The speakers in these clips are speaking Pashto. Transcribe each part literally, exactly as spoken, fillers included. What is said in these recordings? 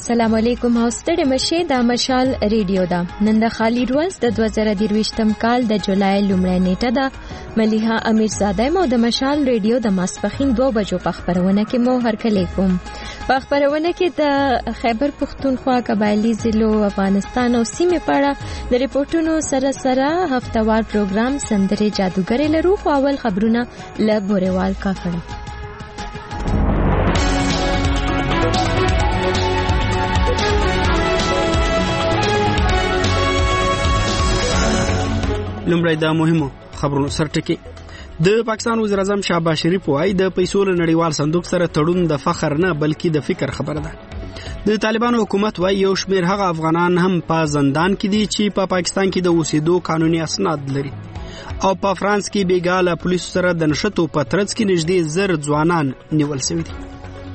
السلام علیکم او ستړي مشه د مشال ریډیو دا نن د خالی روز د دوه زره درویشتم کال د جولای لومړۍ نیټه ده مليحه امیرزاده مو د مشال ریډیو د ماسپخین دوه بجو په خبرونه کې مو هرکلی کوم. په خبرونه کې د خیبر پختونخوا قبایلی ضلعو افغانستان او سیمې په اړه د ریپورتونو سره سره هفتوار پروګرام سندرې جادوګرې لرو. خو اول خبرونه له بوريوال کاکړه. لومړی د مهمو خبرونو سرټکی. د پاکستان وزیر اعظم شهباز شریف وايي د پیسو له نړیوال صندوق سره تړون د فخر نه بلکې د فکر خبره ده. د طالبانو حکومت وايي یو شمېر هغه افغانان هم په زندان کې دي چې په پا پاکستان کې د اوسېدو قانوني اسناد لري او په فرانس کې بیګاله پولیسو سره د نشټو په ترڅ کې نږدې زر ځوانان نیول شوي دي.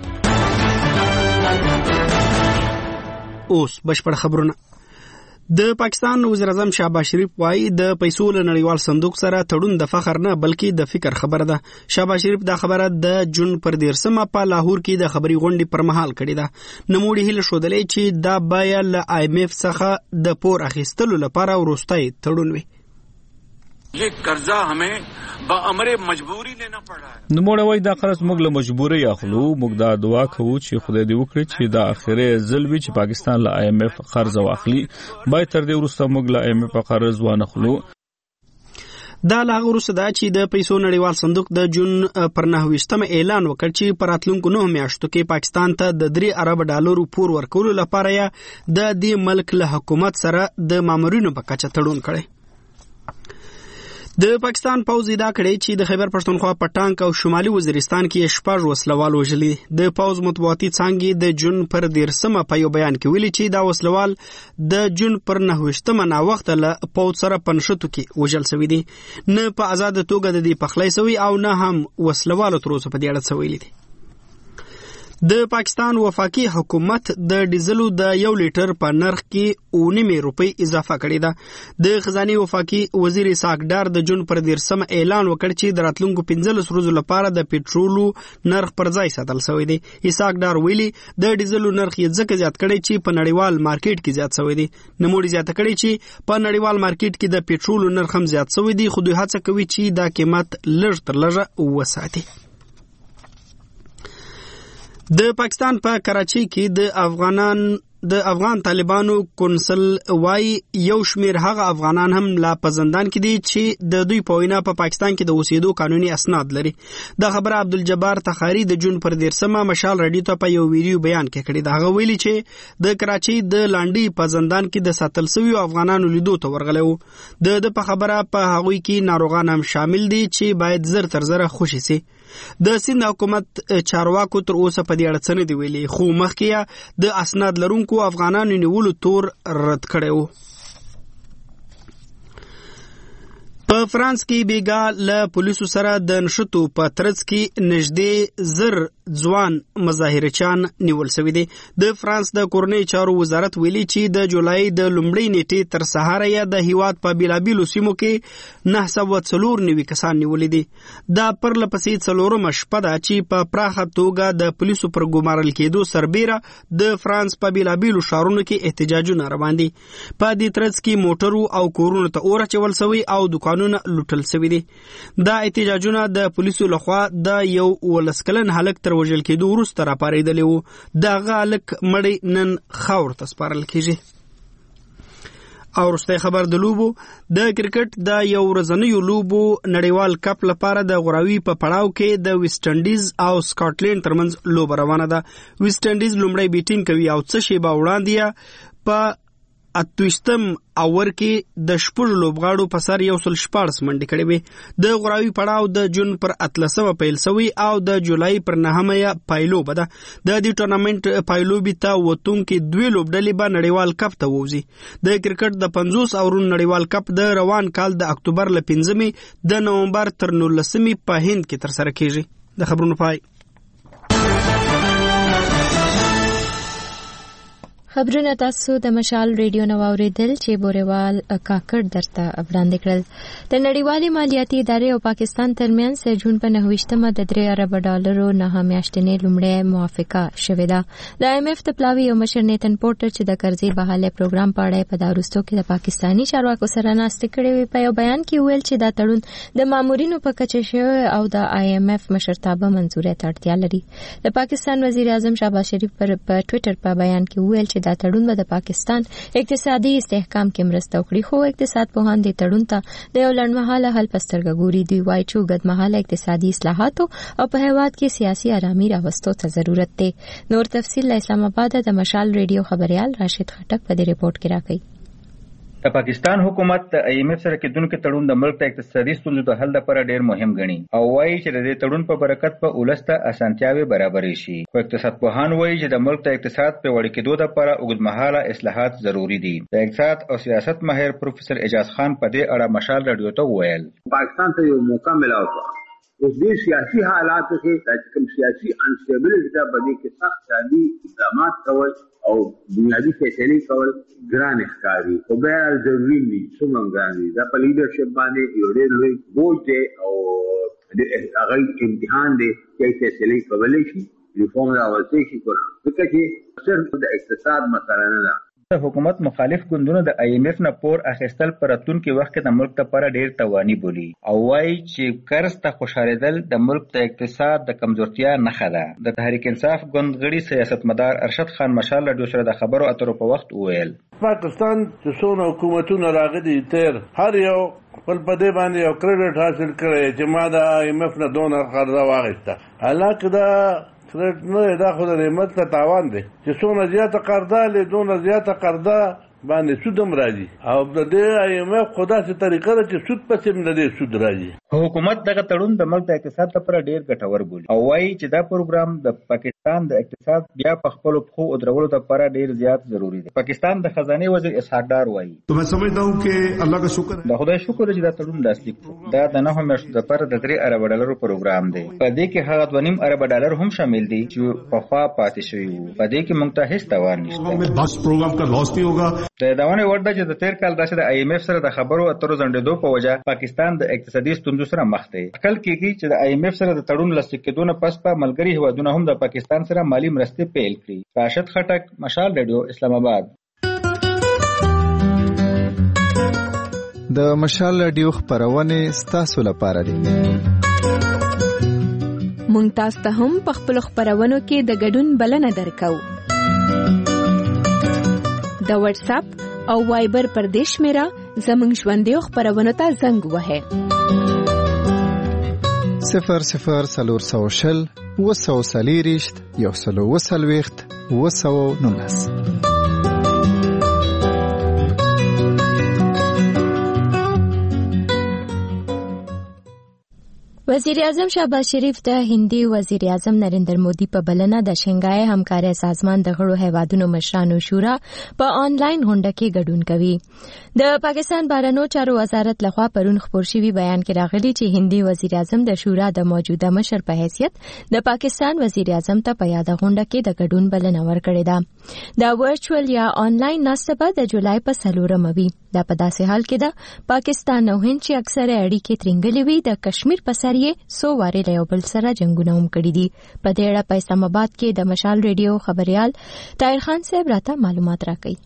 اوس بشپړ خبرونه. د پاکستان وزیر اعظم شهباز شریف وايي د پیسو له نړیوال صندوق سره تړون د فخر نه بلکې د فکر خبره ده. شهباز شریف دا خبره د جون پر دیرسمه په لاهور کې د خبري غونډې پر مهال کړې ده. نموړي هله شودلې چې دا بیا له آی ایم اف څخه د پور اخیستلو لپاره ورستای تړون وي. یہ قرضہ ہمیں بامر مجبوری لینا پڑا ہے. نموړی وای دا قرض موږ له مجبورۍ اخلو. موږ دا دعا کوو چې خدای دې وکړي چې دا اخیری ځل وي چې پاکستان له آی ایم اف قرض واخلي. باید تر دې وروسته موږ له آی ایم اف قرض وانخلو. دا لا وروسته دا چې د پیسو نړیوال صندوق د جون پر نهویشتمه اعلان وکړ چې پر راتلونکو نهه میاشتو کې پاکستان ته د درې ارب ډالرو پور ورکولو لپاره یې د دې ملک له حکومت سره د مامورینو په کچه تړون کړی. د پاکستان پوځ دا کړی چې د خیبر پښتونخوا په ټانک او شمالي وزیرستان کې شپږ وسلوال وژلي. د پوځ مطبوعاتي څانګې د جون پر دیرسمه په یو بیان کې ویلي چې دا وسلوال د جون پر نهویشتمه نا وخت له پوځ سره پنشتو کې وژل شوی دي. نه په آزاد توګه د دې پخلی شوی او نه هم وسلوال تر اوسه په دې اړه څه ویلي دي. د پاکستان وفاقي حکومت د ډیزلو د یو لیټر په نرخ کې اونیمه روپۍ اضافه کړې ده. د خزانه وفاقي وزیر ساکډار د جون پر دیرسم اعلان وکړ چې د راتلونکو پنځلس ورځو لپاره د پېټرولو نرخ پر ځای ساتل شوی دی. ساکډار ویلي د ډیزلو نرخ یې ځکه زیات کړی چې په نړیوال مارکیټ کې زیات شوی دی. نموړي زیاته کړی چې په نړیوال مارکیټ کې د پېټرولو نرخ هم زیات شوی دی خو دوی هڅه کوي چې دا قیمت لږ تر لږه وساتي. د پاکستان په کراچۍ کې د افغانان د افغان طالبانو کونسل وايي یو شمېر هغه افغانان هم لا په زندان کې دي چې د دوی په وینا په پاکستان کې د اوسېدو قانوني اسناد لري. دا خبره عبدالجبار تخاری د جون پر دیرسمه مشال رادیو ته په یو ویډیو بیان کې کړی. دا هغه ویلي چې د کراچۍ د لانډي په زندان کې د ساتل شویو افغانانو لیدو ته ورغلی وو. د د په خبره په هغوی کې ناروغان هم شامل دي چې باید زر تر زره خوشي سي. د سند حکومت چارواکو تر اوسه په دې اړه څه نه دی ویلي خو مخکې د اسناد لرونکو افغانانو نیولو تور رد کړی وو. په فرانس کې بیګا له پولیسو سره د نشټو په ترڅ کې نږدې زر ځوان مظاهرچیان نیول شوي دي. د فرانس د کورنۍ چارو وزارت ویلي چې د جولای د لومړۍ نیټې تر سهاره یې د هیواد په بیلابیلو سیمو کې نهه سوه څلور نوي کسان نیولي دي. دا پرله پسې څلورمه شپه ده چې په پراخه توګه د پولیسو پر ګمارل کېدو سربیره د فرانس په بیلابیلو ښارونو کې احتجاجونه روان دي. په دې ترڅ کې موټرو او کورونو ته اور اچول شوی او دکانونه لوټل شوي دي. دا احتجاجونه د پولیسو لخوا د یو ولس کلن هلک تر وژل کېدو وروسته راپارېدلي وو. دغه هلک مړی نن خاورو ته سپارل کېږي. او وروستی خبر د لوبو. د کرکټ د یو ورځنیو لوبو نړیوال کپ لپاره د غوراوي په پړاو کې د ویسټ انډیز او سکاټلینډ ترمنځ لوبه روانه ده. ویسټ انډیز لومړی بیټینګ کوي او څه شیبه وړاندې په اتویشتم اور کې د شپږ لوبغاړو په سر یو سل شپاړس منډې کړې وې. د غوراوي پړاو د جون پر اتلسمه پیل شوی او د جولای پر نهمه یې پایلوبه ده. د دې ټورنمنټ پایلوبې ته وتونکې دوې لوبډلې به نړیوال کپ ته ووځي. د کرکټ د پنځوس اورونو نړیوال کپ د روان کال د اکتوبر له پنځمې د نومبر تر نولسمې په هند کې ترسره کېږي. د خبرونو پای. خبرونه تاسو د مشال ریډیو نو اوریدل چې بوريوال کاکړ درته وړاندې کړل. د نړیوالې مالیاتي ادارې او پاکستان ترمنځ د جون په نهویشتمه د درې ارب ډالرو نه میاشتنې لومړی موافقه شوې ده. د ایم ایف د پلاوی او مشر نیتن پورټر چې د قرضې بحاله پروګرام په اړه په داروستو کې د پاکستانی چارواکو سره ناستې کړې وي، په یو بیان کې ویل چې دا تړون د مامورینو په کچه شوی او د آی ایم ایف مشرتابه منزوري ته اړتیا لري. د پاکستان وزیر اعظم شهباز شریف پر ټوئیټر په بیان کې ویل چې دا تړون به د پاکستان اقتصادي استحکام کې مرسته وکړي، خو اقتصاد پوهان د تړون ته د یو لنډمهاله حل په سترګه ګوري. دوی وایي چې اوږدمهاله اقتصادي اصلاحاتو او په هیواد کې سیاسي آرامي راوستو ته ضرورت دی. نور تفصیل له اسلام آباد د مشال ریډیو خبريال راشد خټک په دې ریپورت کې راکړي. د پاکستان حکومت د آی ایم ایف سره کېدونکو تړون د ملک ته اقتصادي ستونزو د حل لپاره ډېر مهم ګڼي او وایي چې د دې تړون په برکت په ولسته اسانتیاوي برابرې شي. خو اقتصاد پوهان وایي چې د ملک ته اقتصاد پیاوړي کېدو لپاره اوږدمهاله اصلاحات ضروري دي. د اقتصاد او سیاست ماهر پروفیسور اعجاز خان په دې اړه مشال رادیو ته وویل پاکستان ته یو موقع ملاو اوس دې سیاسي حالاتو کې د کوم سیاسي انسټیبلټی ته باندې کې سخت عادي اقدامات کول او بنیادی فیصلې کول ګران ښکاري او بیا ضروري دي څومره ګران دي. دا په لیډرشپ باندې یو ډېر لوی بوج دی او هغه امتحان دی چې فیصلې کولی شي ریفورم راوستي شي کول ځکه چې صرف د اقتصاد مسله نه ده. د حکومت مخالف ګوندونو د آی ایم ایف نه پور اخیستل پر راتلونکي وخت کې د ملک لپاره ډېر تواني بولي او وایي چې قرض ته خوشحالېدل د ملک د اقتصاد د کمزورتیا نښه ده. د تحریک انصاف ګوند غړي سیاستمدار ارشد خان مشال رادیو سره د خبرو اترو په وخت وویل پاکستان چې څونه حکومتونه راغلي تیر هر یو خپل په دې باندې یو کریډټ حاصل کړی چې ما د آی ایم ایف نه دونه قرضه واخیسته. حالانکه دا کریډټ نه دا خو د نعمت ته تاوان دی چې څونه زیاته قرضه لې دونه زیاته قرضه باندې سود هم راځي او د دې آی ایم ایف خو داسې طریقه ده چې سود پسې هم د دې سود راځي. حکومت دغه تړون د ملک د اقتصاد لپاره ډېر ګټور بولي او وایي چې دا پروګرام د پاکستان د اقتصاد بیا په خپلو پښو ودرولو لپاره ډېر زیات ضروری دی. پاکستان د خزانه وزیر اسحاق ډار وایي تو میں سمجھتا ہوں کہ اللہ کا شکر د خدای شکر چې دا تړون لاسلیک شو. دا د نهو میاشتو لپاره د درې ارب ډالرو پروګرام دی. په دې کې هغه دوه نیم ارب ډالر هم شامل دي چې پخوا پاتې شوي وو. په دې کې موږ ته هیڅ تاوان نشته. بس پروګرام کا لاس نہیں ہوگا. د داونه ورده چې د تیر کال داسې د آی ایم ایف سره د خبرو اترو ځنډېدو په وجه پاکستان د اقتصادي ستونزو سره مخ دی. کل کېږي چې د آی ایم ایف سره د تړون لاسلیک کېدو نه پس په ملګري هیوادونه هم د پاکستان سره مالی مرستې پیل کړي. راشد خټک مشال ریډیو اسلام آباد. د مشال ریډیو خبرونه ستاسو لپاره دي. مونږ تاسو ته هم په خپل خبرونو کې د ګډون بلنه درکو. د واتس اپ او وایبر پردیش میرا زمنګ ژوندې خبرونه ته زنګ وهه صفر صفر سلور سو شل وسو سلیریشت یو سلو وسلویخت وسو نونس. وزیر اعظم شهباز شریف د هندي وزیر اعظم نریندر مودي په بلنه د شنګای همکارۍ سازمان د غړو هیوادونو مشرانو شورا په آنلاین غونډه کې ګډون کوي. د پاکستان بهرنیو چارو وزارت لخوا پرون خپور شوی بیان کې راغلي چې هندي وزیر اعظم د شورا د موجوده مشر په حیثیت د پاکستان وزیر اعظم ته په یاد غونډه کې د ګډون بلنه ورکړې ده. دا ورچوال یا آنلاین ناستبه د جولای په څلورمه وي. دا په داسې حال کې ده پاکستان او هند چې اکثره اړیکې ترنګلې وي د کشمیر په سر یې سو وارې له یو بل سره جنګونه هم کړي دي. په دې اړه په اسلام آباد کې د مشال ریډیو خبريال طاهر خان صاحب راته معلومات راکړي.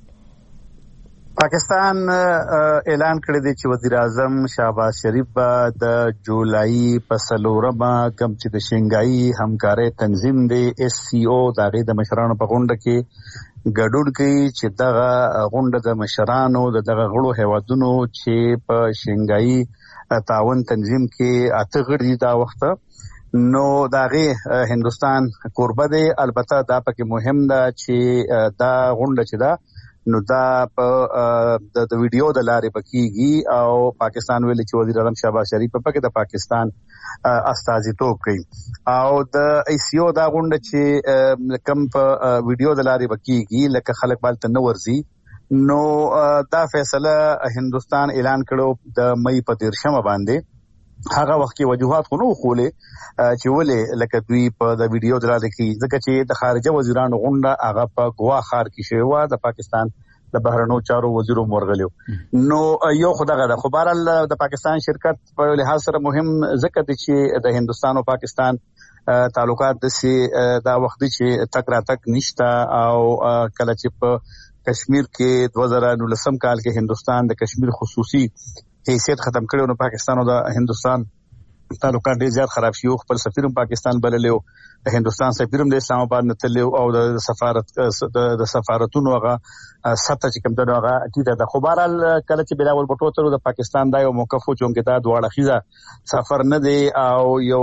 پاکستان اعلان کړی دی چې وزیر اعظم شهباز شریف به د جولای په څلورمه کوم چې د شنګای همکارۍ تنظیم دی اس سی او د هغې د مشرانو په غونډه کې ګډون کوي چې دغه غونډه د مشرانو د دغه غړو هیوادونو چې په شنګای تعاون تنظیم کې اته غړي دا وخت نو د هغې هندوستان کوربه دی. البته دا پکې مهم ده چې دا غونډه چې ده نو دا په د ویډیو د لارې پکېږي او پاکستان ویل چې وزیر اعظم شهباز شریف په پکې د پاکستان استازیتوب کوي او د ای سی او دا غونډه چې کم په ویډیو د لارې پکېږي لکه خلک بالته نه ورځي نو دا فیصله هندوستان اعلان کړو د مئی په دیرشمه باندې هغه وخت کې وجوهات خو نو خولې چې ولې لکه دوی په د ویډیو دراله کې ځکه چې د خارجه وزیرانو غونډه هغه په ګوا ښار کې شوی و د پاکستان د بهرنیو چارو وزیرو مرغلیو نو یو خدای غره خو بهرال د پاکستان شرکت په لحاظ سره مهم ځکه چې د هندستان او پاکستان تعلقات د سي دا وخت چې تک را تک نشتا او کله چې په کشمیر کې دو هزار نولسم کال کې هندستان د کشمیر خصوصي حیثیت ختم کړو نو پاکستان او د هندستان تعلقات ډیر زیات خراب شي. خپل سفیرم پاکستان بللیو د هندستان سفیرم د اسلام آباد نه تللیو او د سفارت د سفارتونو هغه سطح چې کوم دغه هغه ټیټه د خبرال کله چې بلاول بټو تر د پاکستان دا یو موقف و چې دا دواړه خيزه سفر نه دی او یو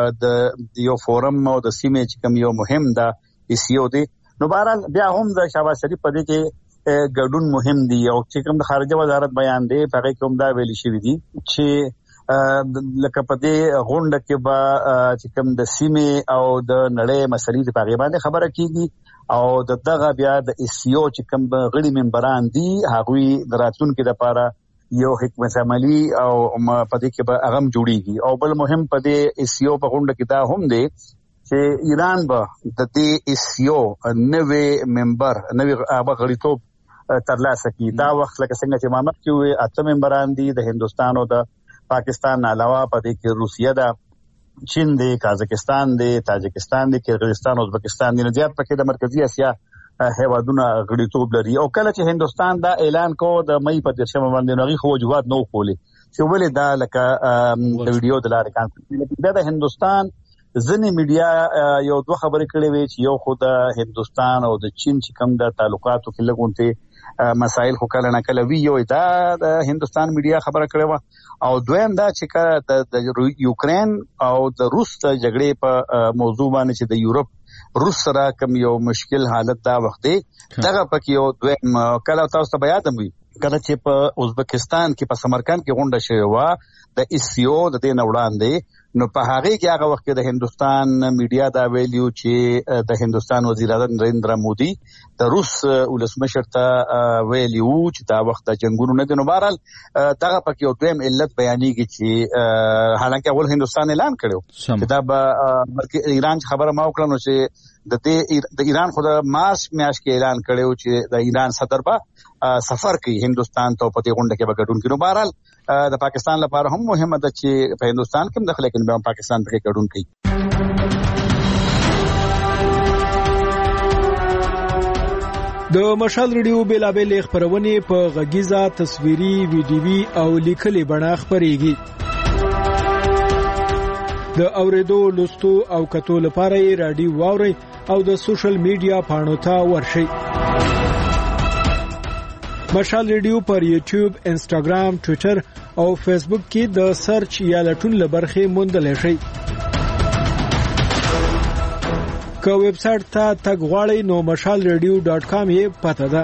د یو فورم او د سیمه چې کوم یو مهم دا ایسیو دی نو بهرال بیا هم د شهباز شریف په دې کې ګډون مهم دی او چې کوم د خارجه وزارت بیان دی هغه کوم دا ویلي شوی دی چې لکه په دې غونډه کې به چې کوم د سیمه او د نړۍ مسلې په اړه باندې خبره کیږي او د دغه بیا د ایسیو چې کوم غړي ممبران دي هغه د راتلونکو لپاره یو حکمت عملی او په دې کې به اغم جوړیږي او بل مهم په دې ایسیو په غونډه کې دا هم دی چې ایران به د دې ایسیو نوې ممبر نوې هغه غړیتوب ترلاسه کی. دا وخت لکه څنګه چې مامک کې اته ممبران دي د هندستان او د پاکستان علاوه په دې کې روسیه ده، چین دی، قازقستان دی، تاجکستان دی، کرغیزستان او ازبکستان دي. نو زیات پکې د مرکزی اسیا هیوادونه غړیتوب لري او کله چې هندستان دا اعلان کو د مې په درشمه باندې نوغي خو وجوهات نو خولي چې ولې دا لکه د ویډیو د لارې کانفرنس دا د هندستان ځنې میډیا یو دوه خبرې کړې وي چې یو خو د هندستان او د چین چې کوم د تعلقاتو کې لګونته مسائل خو کله نه کله وی یو دا د هندستان میډیا خبره کړې و او دویم دا چې د یوکرين او د روس د جګړې په موضوع باندې چې د یورپ روس سره کوم یو مشکل حالت دا وخت دی دغه پکې یو دویم کله تاسو ته بیان وي کله چې په ازبکستان کې په سمرقند کې غونډه شوې و د ایسیو د دې نه وړاندې نو په هغه کې هغه وخت د هندستان میډیا دا ویلیو چې د هندستان وزیر اعظم نریندرا مودي د روس ولسمشر ته ویلیو چې دا وخت د جنگونو نه د نوبارل دغه پکې یو دویم علت بیانېږي چې حالانکه اول هندستان اعلان کړو چې دا بلکې ایران خبره ما وکړه نو چې د دې د ایران خو د مارچ میاشت کې اعلان کړو چې د ایران صدر به سفر کوي هندستان ته په دې غونډه کې به ګډون کوي. نو بهرحال د پاکستان لپاره هم مهمه ده چې په هندستان کې داخله کې به پاکستان په کې ګډون کوي. د مشال ریډیو بیلابل خبرونه په غږیزه تصویري ویډیوي او لیکلي بڼه خبريږي. د اوریدو لوستو او کتو لپاره رادیو واوري او د سوشل میډیا پاڼو ته ورشي. مشال ریډیو پر یوټیوب، انسټاګرام، ټوئیټر او فیسبوک کې د سرچ یا لټون لبرخه موندل شي. که ویب سټ ته تګ غواړئ نو مشال ریډیو ډاټ کام یې پته ده.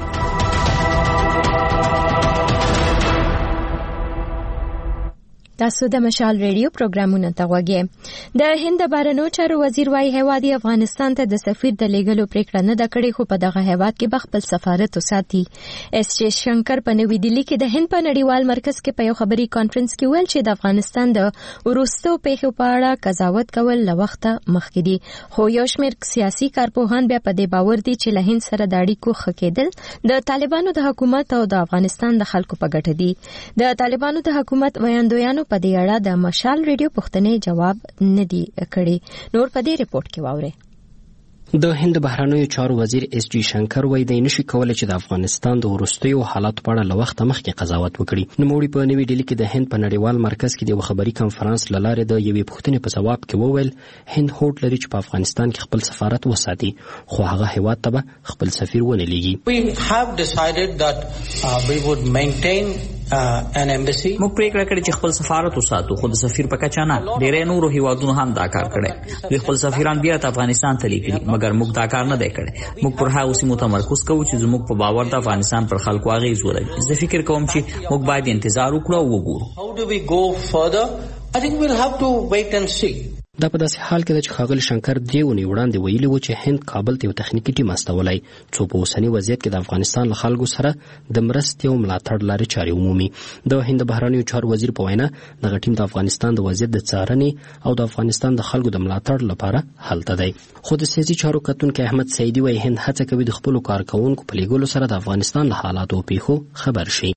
تاسو د مشال ریډیو پروګرامونه ته غوږی. د هند بهرنیو چارو وزیر وايي هیواد افغانستان ته د سفیر د لیږلو پریکړه نه ده کړې خو په دغه هیواد کې به خپل سفارت وساتي. اس جے شنکر په نوې دلی کې د هند په نړیوال مرکز کې په یو خبري کانفرنس کې ویل چې د افغانستان د وروستو پیښو په اړه قضاوت کول له وخته مخکې دي خو یو شمېر سیاسي کارپوهان بیا په دې باور دي چې له هند سره د اړیکو ښه کېدل د طالبانو د حکومت او د افغانستان د خلکو په ګټه دي. د طالبانو د حکومت ویاندویانو په دې اړه د مشال ریډیو پښتنې جواب نه دی کړی. نور په دې ریپورت کې واورئ. د هند بهرنیو چارو وزیر اس جی شنکر وایي د نشي کولای چې د افغانستان د وروستیو حالات په اړه له وخته مخکې قضاوت وکړي. نوموړي په نوې ډیلي کې د هند په نړیوال مرکز کې د خبري کانفرنس لاره د یوې پوښتنې په جواب کې وویل هند هوډ لري چې په افغانستان کې خپل سفارت وساتي خو هغه هیواد ته به خپل سفیر ونه لیږي. We have decided that uh, we would maintain uh, an embassy. موږ پریکړه کړې چې خپل سفارت وساتو خو د سفیر په کچه نه. ډېرې نورو هیوادونو هم دا کار کړی. دوی خپل سفیران بیا ته افغانستان ته لیږلي مګر موږ دا کار نه دی کړی. موږ پر هغه سیمو تمرکز کوو چې زموږ په باور د افغانستان پر خلکو اغیز ولري. زه فکر کوم چې موږ باید انتظار وکړو او وګورو. How do we go further? I think we'll have to wait and see. دا په داسې حال کې ده چې ښاغلي شنکر درې اونۍ وړاندې ویلي و چې هند کابل ته یو تخنیکي ټیم استولی څو په اوسني وضعیت کې د افغانستان له خلکو سره د مرستې او ملاتړ لارې چارې ومومي. د هند بهرنیو چارو وزیر په وینا دغه ټیم د افغانستان د وضعیت د څارنې او د افغانستان د خلکو د ملاتړ لپاره هلته دی. خو د سیاسي چارو کتونکی احمد سعیدي وایي هند هڅه کوي د خپلو کارکوونکو په لیږلو سره د افغانستان له حالاتو او پیښو خبر شي.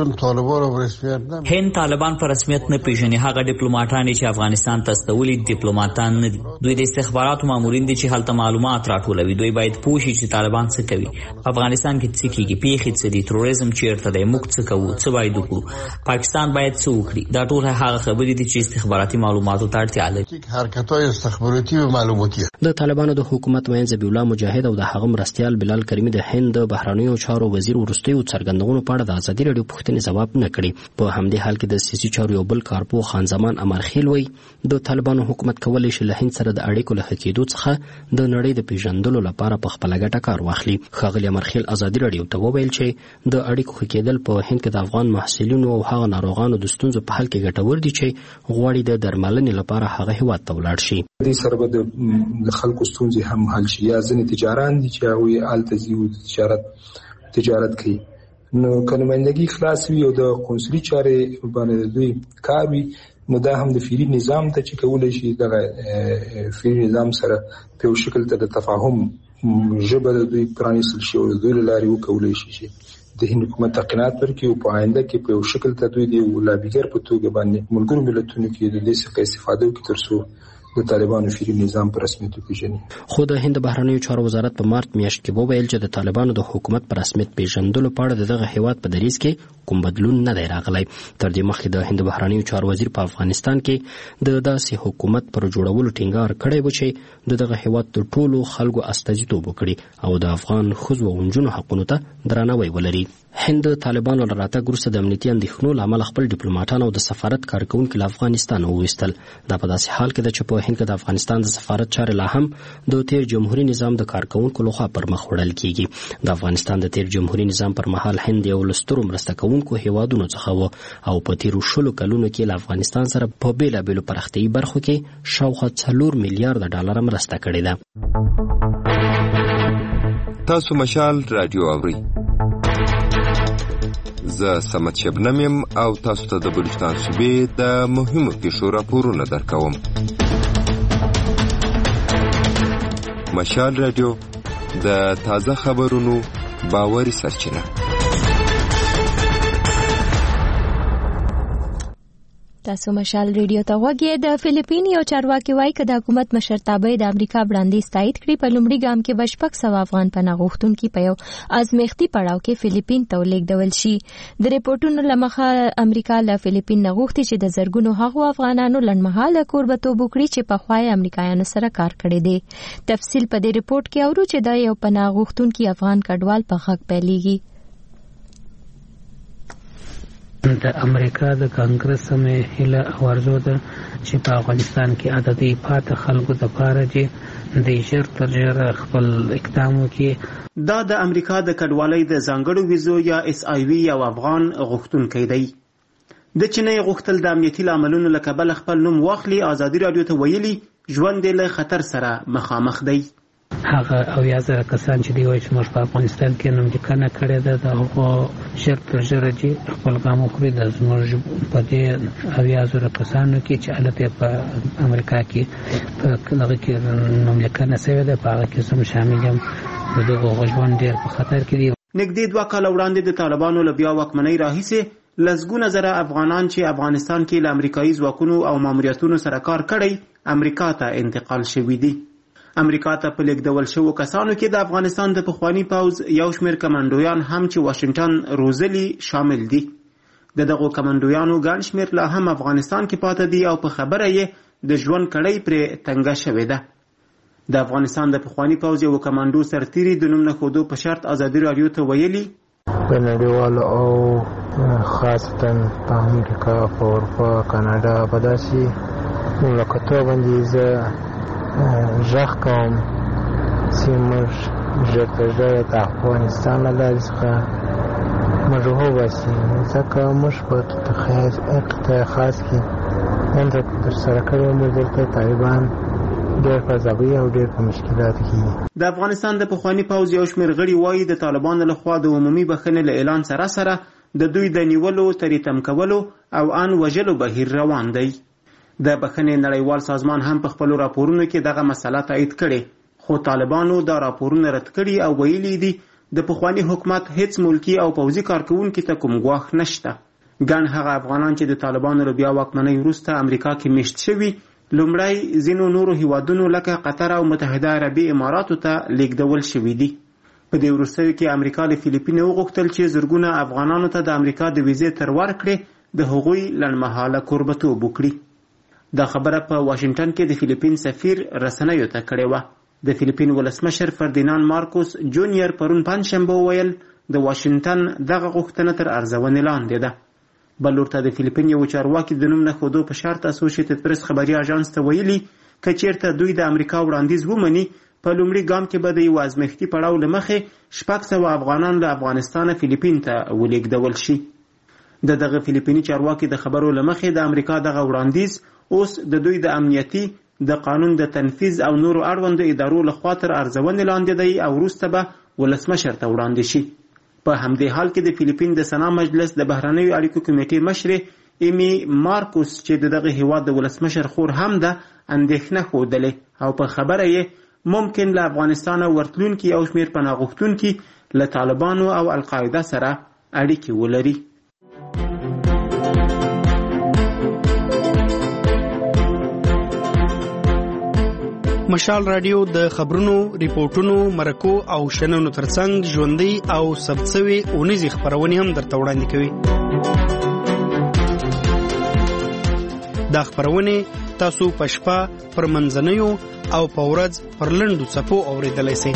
هند طالبان په رسمیت نه پیژني. هغه ډیپلوماټان چې افغانستان ته استولي ډیپلوماټان نه دي. دوی د استخباراتو مامورین دي چې هلته معلومات راټولوي. دوی باید پوه شي چې طالبان څه کوي، افغانستان کې څه کیږي، پیښې څه دي، تروریزم چیرته دی، موږ څه کوو، څه باید وکړو، پاکستان باید څه وکړي. دا ټول هغه خبرې دي چې استخباراتي معلوماتو ته اړتیا لري. حرکت‌های استخباراتي او معلوماتي. د طالبانو د حکومت وین ذبیح الله مجاهد او د هغه مرستیال بلال کریمی د هند د بهرنیو چارو وزیر وروستیو څرګندونو په اړه د ازادي راډیو پوښتنې ځواب نه کړي. په همدې حال کې د سیاسي چارو یو بل کارپوه خان زمان امرخیل وایي د طالبانو حکومت کولی شي له هند سره د اړیکو له ښه کېدو څخه د نړۍ د پیژندلو لپاره په خپله ګټه کار واخلي. ښاغلي امرخیل ازادي راډیو ته وویل چې د اړیکو ښه کېدل په هند کې د افغان محصلینو او هغه ناروغانو د ستونزو په حل کې ګټور دي چې غواړي د درملنې لپاره هغه هېواد ته ولاړ شي. دې سره به د خلکو ستونزې هم حل شي. یا ځینې تجاران دي چې هغوی هلته ځي او تجارت تجارت کوي، نو که نمایندګي خلاص وي او د قونسلي چارې باندې دوی کار وي، نو دا هم د فیری نظام ته چې کولی شي دغه فیری نظام سره په یو شکل ته د تفاهم ژبه د دوی پرانیستل شي او د دوی له لارې وکولی شي چې د هند حکومت تقینات ورکړي او په آینده کې په یو شکل ته دوی د یو لابیګر په توګه باندې ملګرو ملتونو کې د دې څخه استفاده وکړي تر څو د طالبانو فیری نظام په رسمیت وپیژني. خو د هند بهرنیو چارو وزارت په مارچ میاشت کې وویل چې د طالبانو د حکومت په رسمیت پیژندلو په اړه د دغه هیواد په دریځ کې کوم بدلون نه دی راغلی. تر دې مخکې د هند بهرنیو چارو وزیر په افغانستان کې د داسې حکومت پر جوړولو ټینګار کړی و چې د دغه هیواد د ټولو خلکو استازیتوب وکړي او د افغان ښځو او نجونو حقونو ته درناوی ولري. هند طالبانو له راتګ وروسته د امنیتي اندېښنو له امله خپل ډیپلوماټان او د سفارت کارکوونکي له افغانستان وویستل. دا په داسې حال کې ده چې په هند کې د افغانستان د سفارت چارې لا هم د تیر جمهوریت نظام د کارکوونکو لخوا پر مخ وړل کیږي. د افغانستان د تیر جمهوریت نظام پر مهال هند یو له سترو مرسته کوونکو هیوادونو څخه و او په تیرو شلو کلونو کې له افغانستان سره په بېلابېلو پراختیایي برخو کې شاوخوا څلور میلیارډ ډالر مرسته کړې ده. تاسو مشال رادیو اورئ. زه سمت شبنم یم او تاسو ته د بلوچستان صوبې د مهمو پیښو راپورونه درکوم. مشال رادیو د تازه خبرونو باوري سرچینه. تاسو مشال ریډیو ته وګورئ. د فلیپین یو چارواکي وایي چې د حکومت مشرتابه د امریکا وړاندیز تایید کړي. په لومړي ګام کې به شپږ سوه افغان پناه غوښتونکي په یو ازمیښتي پړاو کې فلیپین ته ولېږدول شي. د ریپورتونو له مخه امریکا له فلیپین نه غوښتي چې د زرګونو هغو افغانانو لنډمهاله کوربتوب وکړي چې پخوا یې امریکایانو سره کار کړی دی. تفصیل په دې ریپورت کې اورو چې دا یو پناه غوښتونکي افغان کډوال په غږ پیلېږي. د امریکا د کانګرس سمې هیله او ارزو ده چې په افغانستان کې عددي پاتې خلکو لپاره چې د ژر تر ژره خپل اقدام وکړي. دا د امریکا د کډوالۍ د ځانګړو ویزو یا اس آی وی یو افغان غوښتونکی دی. د چینې غوښتل د امنیتي لاملونو له کبله خپل نوم واخلي. ازادي راډیو ته ویلي ژوند یې له خطر سره مخامخ دی. هغه اویا زره کسان چې دی وایي چې موږ په افغانستان کې نوملیکنه کړې ده، د هغو ژر تر ژره چې خپل ګام وخوري. د زموږ په دې اویا زره کسانو کې چې هلته په امریکا کې په دغه کې نوملیکنه سوې ده، په هغه کې زه هم شامل یم. د دغو ژوند ډېر په خطر کې دی. نږدې دوه کاله وړاندې د طالبانو له بیا واکمنۍ راهیسې لسګونه زره افغانان چې افغانستان کې له امریکایي ځواکونو او ماموریتونو سره کار کړی امریکا ته انتقال شوي دي. امریکا ته په لیږدول شوو کسانو کې د افغانستان د پخواني پوځ یو شمېر کمانډویان هم چې واشنګټن روزلي شامل دي. د دغو کمانډویانو ګڼ شمېر لا هم افغانستان کې پاتې دي او په خبره یې د ژوند کړۍ پرې تنګه شوې ده. د افغانستان د پخواني پوځ یو کمانډو سرتیري د نوم نه ښودو په شرط ازادي راډیو ته ویلي په نړیوالو او خاصتا په امریکا، په اروپا، کاناډا په داسې مملکتو باندې زه ژغ کوم چې موږ ژر تر ژره د افغانستان له لارې څخه مجهو باسي ځکه موږ په خاص کې نن تر سره کړی موږ دلته طالبان ډېر په ځابي او ډېر په مشکلات کې. د افغانستان د پخواني پوځ یو شمېر غړي وایي د طالبانو لخوا د عمومي بخښنې له اعلان سره سره د دوی د نیولو، تریتم کولو او ان وژلو بهیر روان دی. د بخښنې نړیوال سازمان هم په خپلو راپورونو کې دغه مسله تایید کړې، خو طالبانو دا راپورونه رد کړي او ویلي دي د پخواني حکومت هیڅ ملکی او پوځي کارکونکي ته کوم ګواښ نشته. ګڼ هغه افغانان چې د طالبانو له بیا واکمنۍ وروسته امریکا کې میشت شوي لومړی ځینو نورو هیوادونو لکه قطر او متحده عربي اماراتو ته لیږدول شوي دي. په دې وروستیو کې امریکا له فیلیپین وغوښتل چې زرګونه افغانانو ته د امریکا د ویزې تر ورکړې د هغوی لنډمهاله کوربتوب وکړي. دا خبره په واشنګټن کې د فیلیپین سفیر رسنیو ته کړې وه. د فیلیپین ولسمشر فردیناند مارکوس جونیور پرون پنجشنبه وویل د واشنګټن دغه غوښتنه تر ارزونې لاندې ده. بل ورته د فیلیپین یو چارواکي د نوم نه ښودو په شرط اسوسییټډ پریس خبري اژانس ته ویلي که چیرته دوی د امریکا وړاندیز ومني په لومړي ګام کې به د یو ازمایښتي پړاو له مخې شپږ سوه افغانان له افغانستانه فیلیپین ته ولېږدول شي. د دغه فیلیپیني چارواکي د خبرو له مخې د امریکا دغه وړاندیز اوس د دوی د امنیتي، د قانون د تنفیذ او نورو اړوندو ادارو لخوا تر ارزونې لاندې دی او وروسته به ولسمشر ته وړاندې شي. په همدې حال کې د فیلیپین د سنا مجلس د بهرنیو اړیکو کمیټې مشرې ایمي مارکوس چې د دغه هیواد د ولسمشر خور هم ده اندېښنه ښودلې او په خبره یې ممکن له افغانستانه ورتلونکي او شمېر پناه غوښتونکي له طالبانو او القاعده سره اړیکې ولري. مشال رادیو د خبرونو، ریپورتونو، مرکو او شننو ترڅنګ ژوندۍ او ثبت شوي اونیزې خپرونې هم درته وړاندې کوي. دا خپرونې تاسو په شپه، پر منځنیو او په ورځ پر لنډو څپو اورېدلی سئ.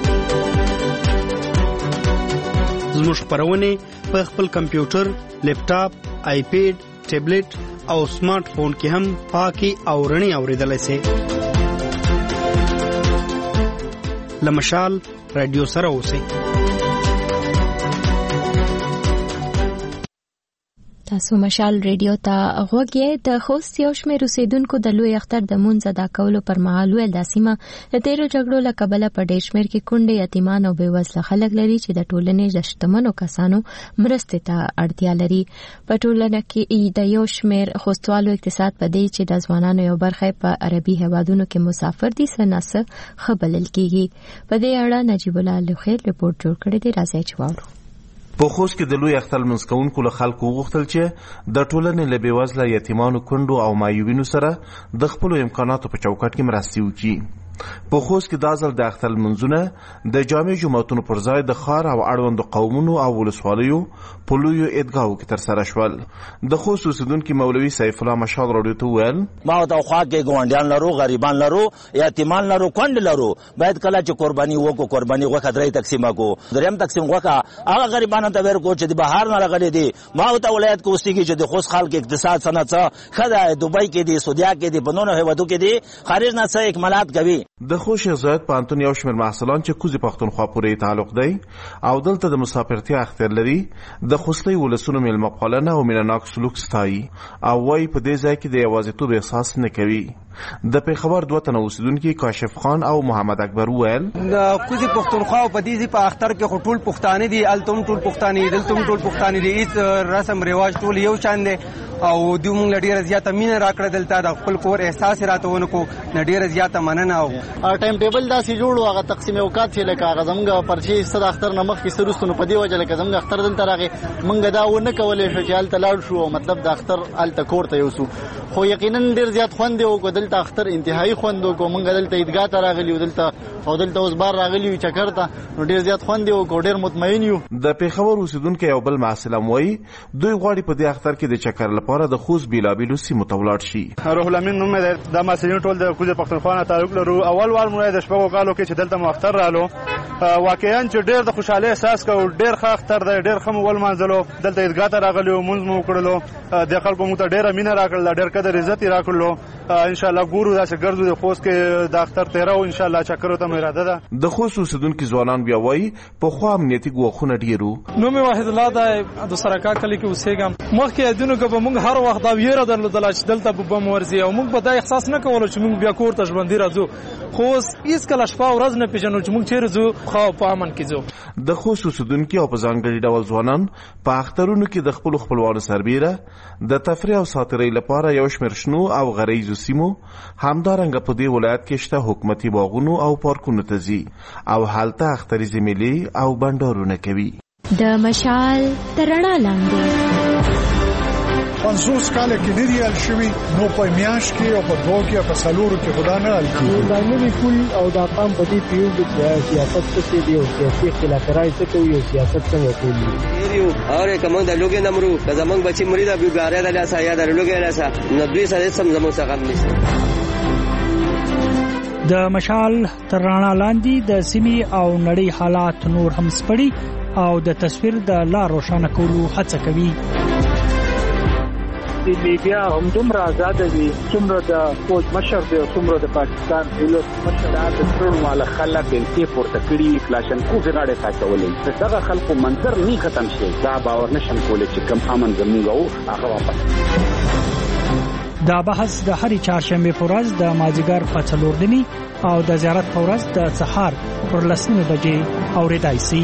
زموږ خپرونې په خپل کمپیوټر، لیپټاپ، آیپیډ، ټابلیټ او سمارټ فون کې هم پاکي او رڼې اورېدلی سئ. لمشال رادیو سره اوسئ. تاسو مشال ریډیو ته غوږ یې. د خوست یو شمېر اوسېدونکو د لوی اختر د مونځ ادا کولو پر مهال ویل دا سیمه د تېرو جګړو له کبله په ډېر شمېر کې کونډې، یتیمان او بېوزله خلک لري چې د ټولنې د شتمنو کسانو مرستې ته اړتیا لري. په ټولنه کې د یو شمېر خوستوالو اقتصاد په دی چې د ځوانانو یو برخه په عربي هیوادونو کې مسافر دي څه نه څه ښه بلل کېږي. په دې اړه نجیب الله لوخیل رپورټ جوړ کړی دی. راځئ چې واورو. په خوست کې د لوی اختر لمونځ کوونکو له خلکو وغوښتل چې د ټولنې له بېوزله، یتیمانو، کونډو او معیوبینو سره د خپلو امکاناتو په چوکاټ کې مرستې وکړي. په خوست کې دا ځل د اختر لمونځونه د جامع جوماتونو پر ځای د ښار او اړوندو قومونو او ولسوالیو په لویو عیدګاهو کې ترسره شول. د خوست اوسېدونکي مولوي سیف الله مشال راډیو ته وویل ما ورته خوا کې ګاونډیان لرو، غریبان لرو، یتیمان لرو، کونډې لرو. باید کله چې قرباني وکړو قرباني غوښه درې تقسیمه کړو. درېیم تقسیم غوښه هغه غریبانو ته ورکړو چې د بهر نه راغلي دي. ما ورته ولایت کې اوسېږي چې د خوست خلک اقتصاد صنعت څه ښه دی، دوبۍ کې دي، سعودیا کې دي، په نورو هېوادو کې دي، خارج نه څه اکمالات کوي. د خوست شیخ زاید پوهنتون یو شمېر محصلان چې کوزې پښتونخوا پورې تعلق دی او دلته د مسافرتیا اختیار لري د خوستي ولسونو میلمه پالنه او مینهناک سلوک ستایي او وایي په دې ځای کې د یوازیتوب احساس نه کوي. د پېښور دوه تنه اوسېدونکي کاشف خان او محمد اکبر وویل د کوزې پښتونخوا په دې ځای په اختر کې خو ټول پښتانه دي، هلته هم ټول پښتانه دي، دلته هم ټول پښتانه دي، هېڅ رسم رواج ټول یو شان دی او دوی موږ له ډېره زیاته مینه راکړه. دلته د خپل کور احساس یې راته ونه کړو، نه ډېره زیاته مننه. او ټایم ټیبل داسې جوړ و، هغه تقسیم اوقات چې لکه هغه زموږ پرچې څه د اختر نه مخکې څه وروسته، نو په دې وجه لکه زموږ اختر دلته راغی موږ دا ونه کولی شو چې هلته لاړ شو او مطلب د اختر هلته کور ته یوسو. خو یقینا ډېر زیات خوند یې وکړو، دلته اختر انتهایي خوند وکړو. موږ دلته عیدګاه ته راغلي یو دلته او دلته اوس بار راغلي یو چکر ته، نو ډېر زیات خوند یې وکړو، ډېر مطمئن یو. د پېښور اوسېدونکی یو بل محصل هم وایي دوی غواړي په دې اختر کې د چکر لپاره د خوست بېلابېلو سیمو ته ولاړ شي. روح الامین نوم مې دی، دا محصلین ټول د کوزې پښتونخوا نه تعلق لرو. اول وار مو د شپږو کالو کې چې دلته مو اختر رالو، واقعا چې ډېر د خوشحالۍ احساس کوو، ډېر ښه اختر دی، ډېر ښه مو ولمانځلو. دلته عیدګاه ته راغلي وو، مونځ مو وکړلو، د خلکو موږ ته ډېره مینه راکړله، ډېر قدر قدر عزت راکړلو ان شاء الله ګورو دا چې ګرځو د خوست کې د اختر تیرو ان شاء الله چکرو ته اراده ده. د خوست اوسیدونکو ځوانان بیا وایي په خو امنیتي ګواښونه ډیرو. نو مې واحد الله دا د سرکا کلی کې اوسېږم. مخکې دونو کې به موږ هر وخت دا ویره درلودله چې دلته به بم ورځي او موږ به دا احساس نه کولو چې موږ بیا کور ته ژوندي راځو. خو هیڅ کله شپه ورځ نه پیژنو چې موږ چیرې ځو، خو په امن کې ځو. د خوست اوسیدونکو او په ځانګړي ډول ځوانان په اخترونو کې د خپل خپلوانو سربیره د تفریح او ساتیرۍ لپاره یو شمېر شنو او غریزو سیمو همدارنګه په دې ولایت کې شته حکومتي باغونو او پارکونو ته ځي او هلته اختریزې میلې او بنډارونه کوي. د مشال تر رڼا لاندې پنځوس کاله کې نه دی حل شوي، نو په میاشت کې او په دوه کې او په څلورو کې خدا نه حل کېږي. دا نوي پول او دا قام په دې پیوږي چې سیاست څه دی او سیاسي اختلافات څه کوي او سیاست څنګه کوي. یو اوره کوم د لوګي نمرو که زمونږ بچي مرید ابو ګاره د لاسه یا د لوګي لاسه نو دوی سره سم زموږ څخه غم نشته. د مشال تر رڼا لاندې د سیمې او نړۍ حالات نور هم سپړي او د تصویر د لار روښانه کولو هڅه کوي. د میډیا هم دومره آزاد دي څومره د فوج مشر دی او څومره د پاکستان دولت مشر د ټول مال خلک انتي پورته کړي کلاشن کو غاړه ساتولې. دغه خلکو منظر نه ختم شي، دا باور نشم کولای چې کم امن زموږ او هغه واپس. دا بحث د هرې چهارشنبه په ورځ د مازیګر په څلور نیمې او د زیارت په ورځ د سهار پر لس نیمې بجې اورېدای شي.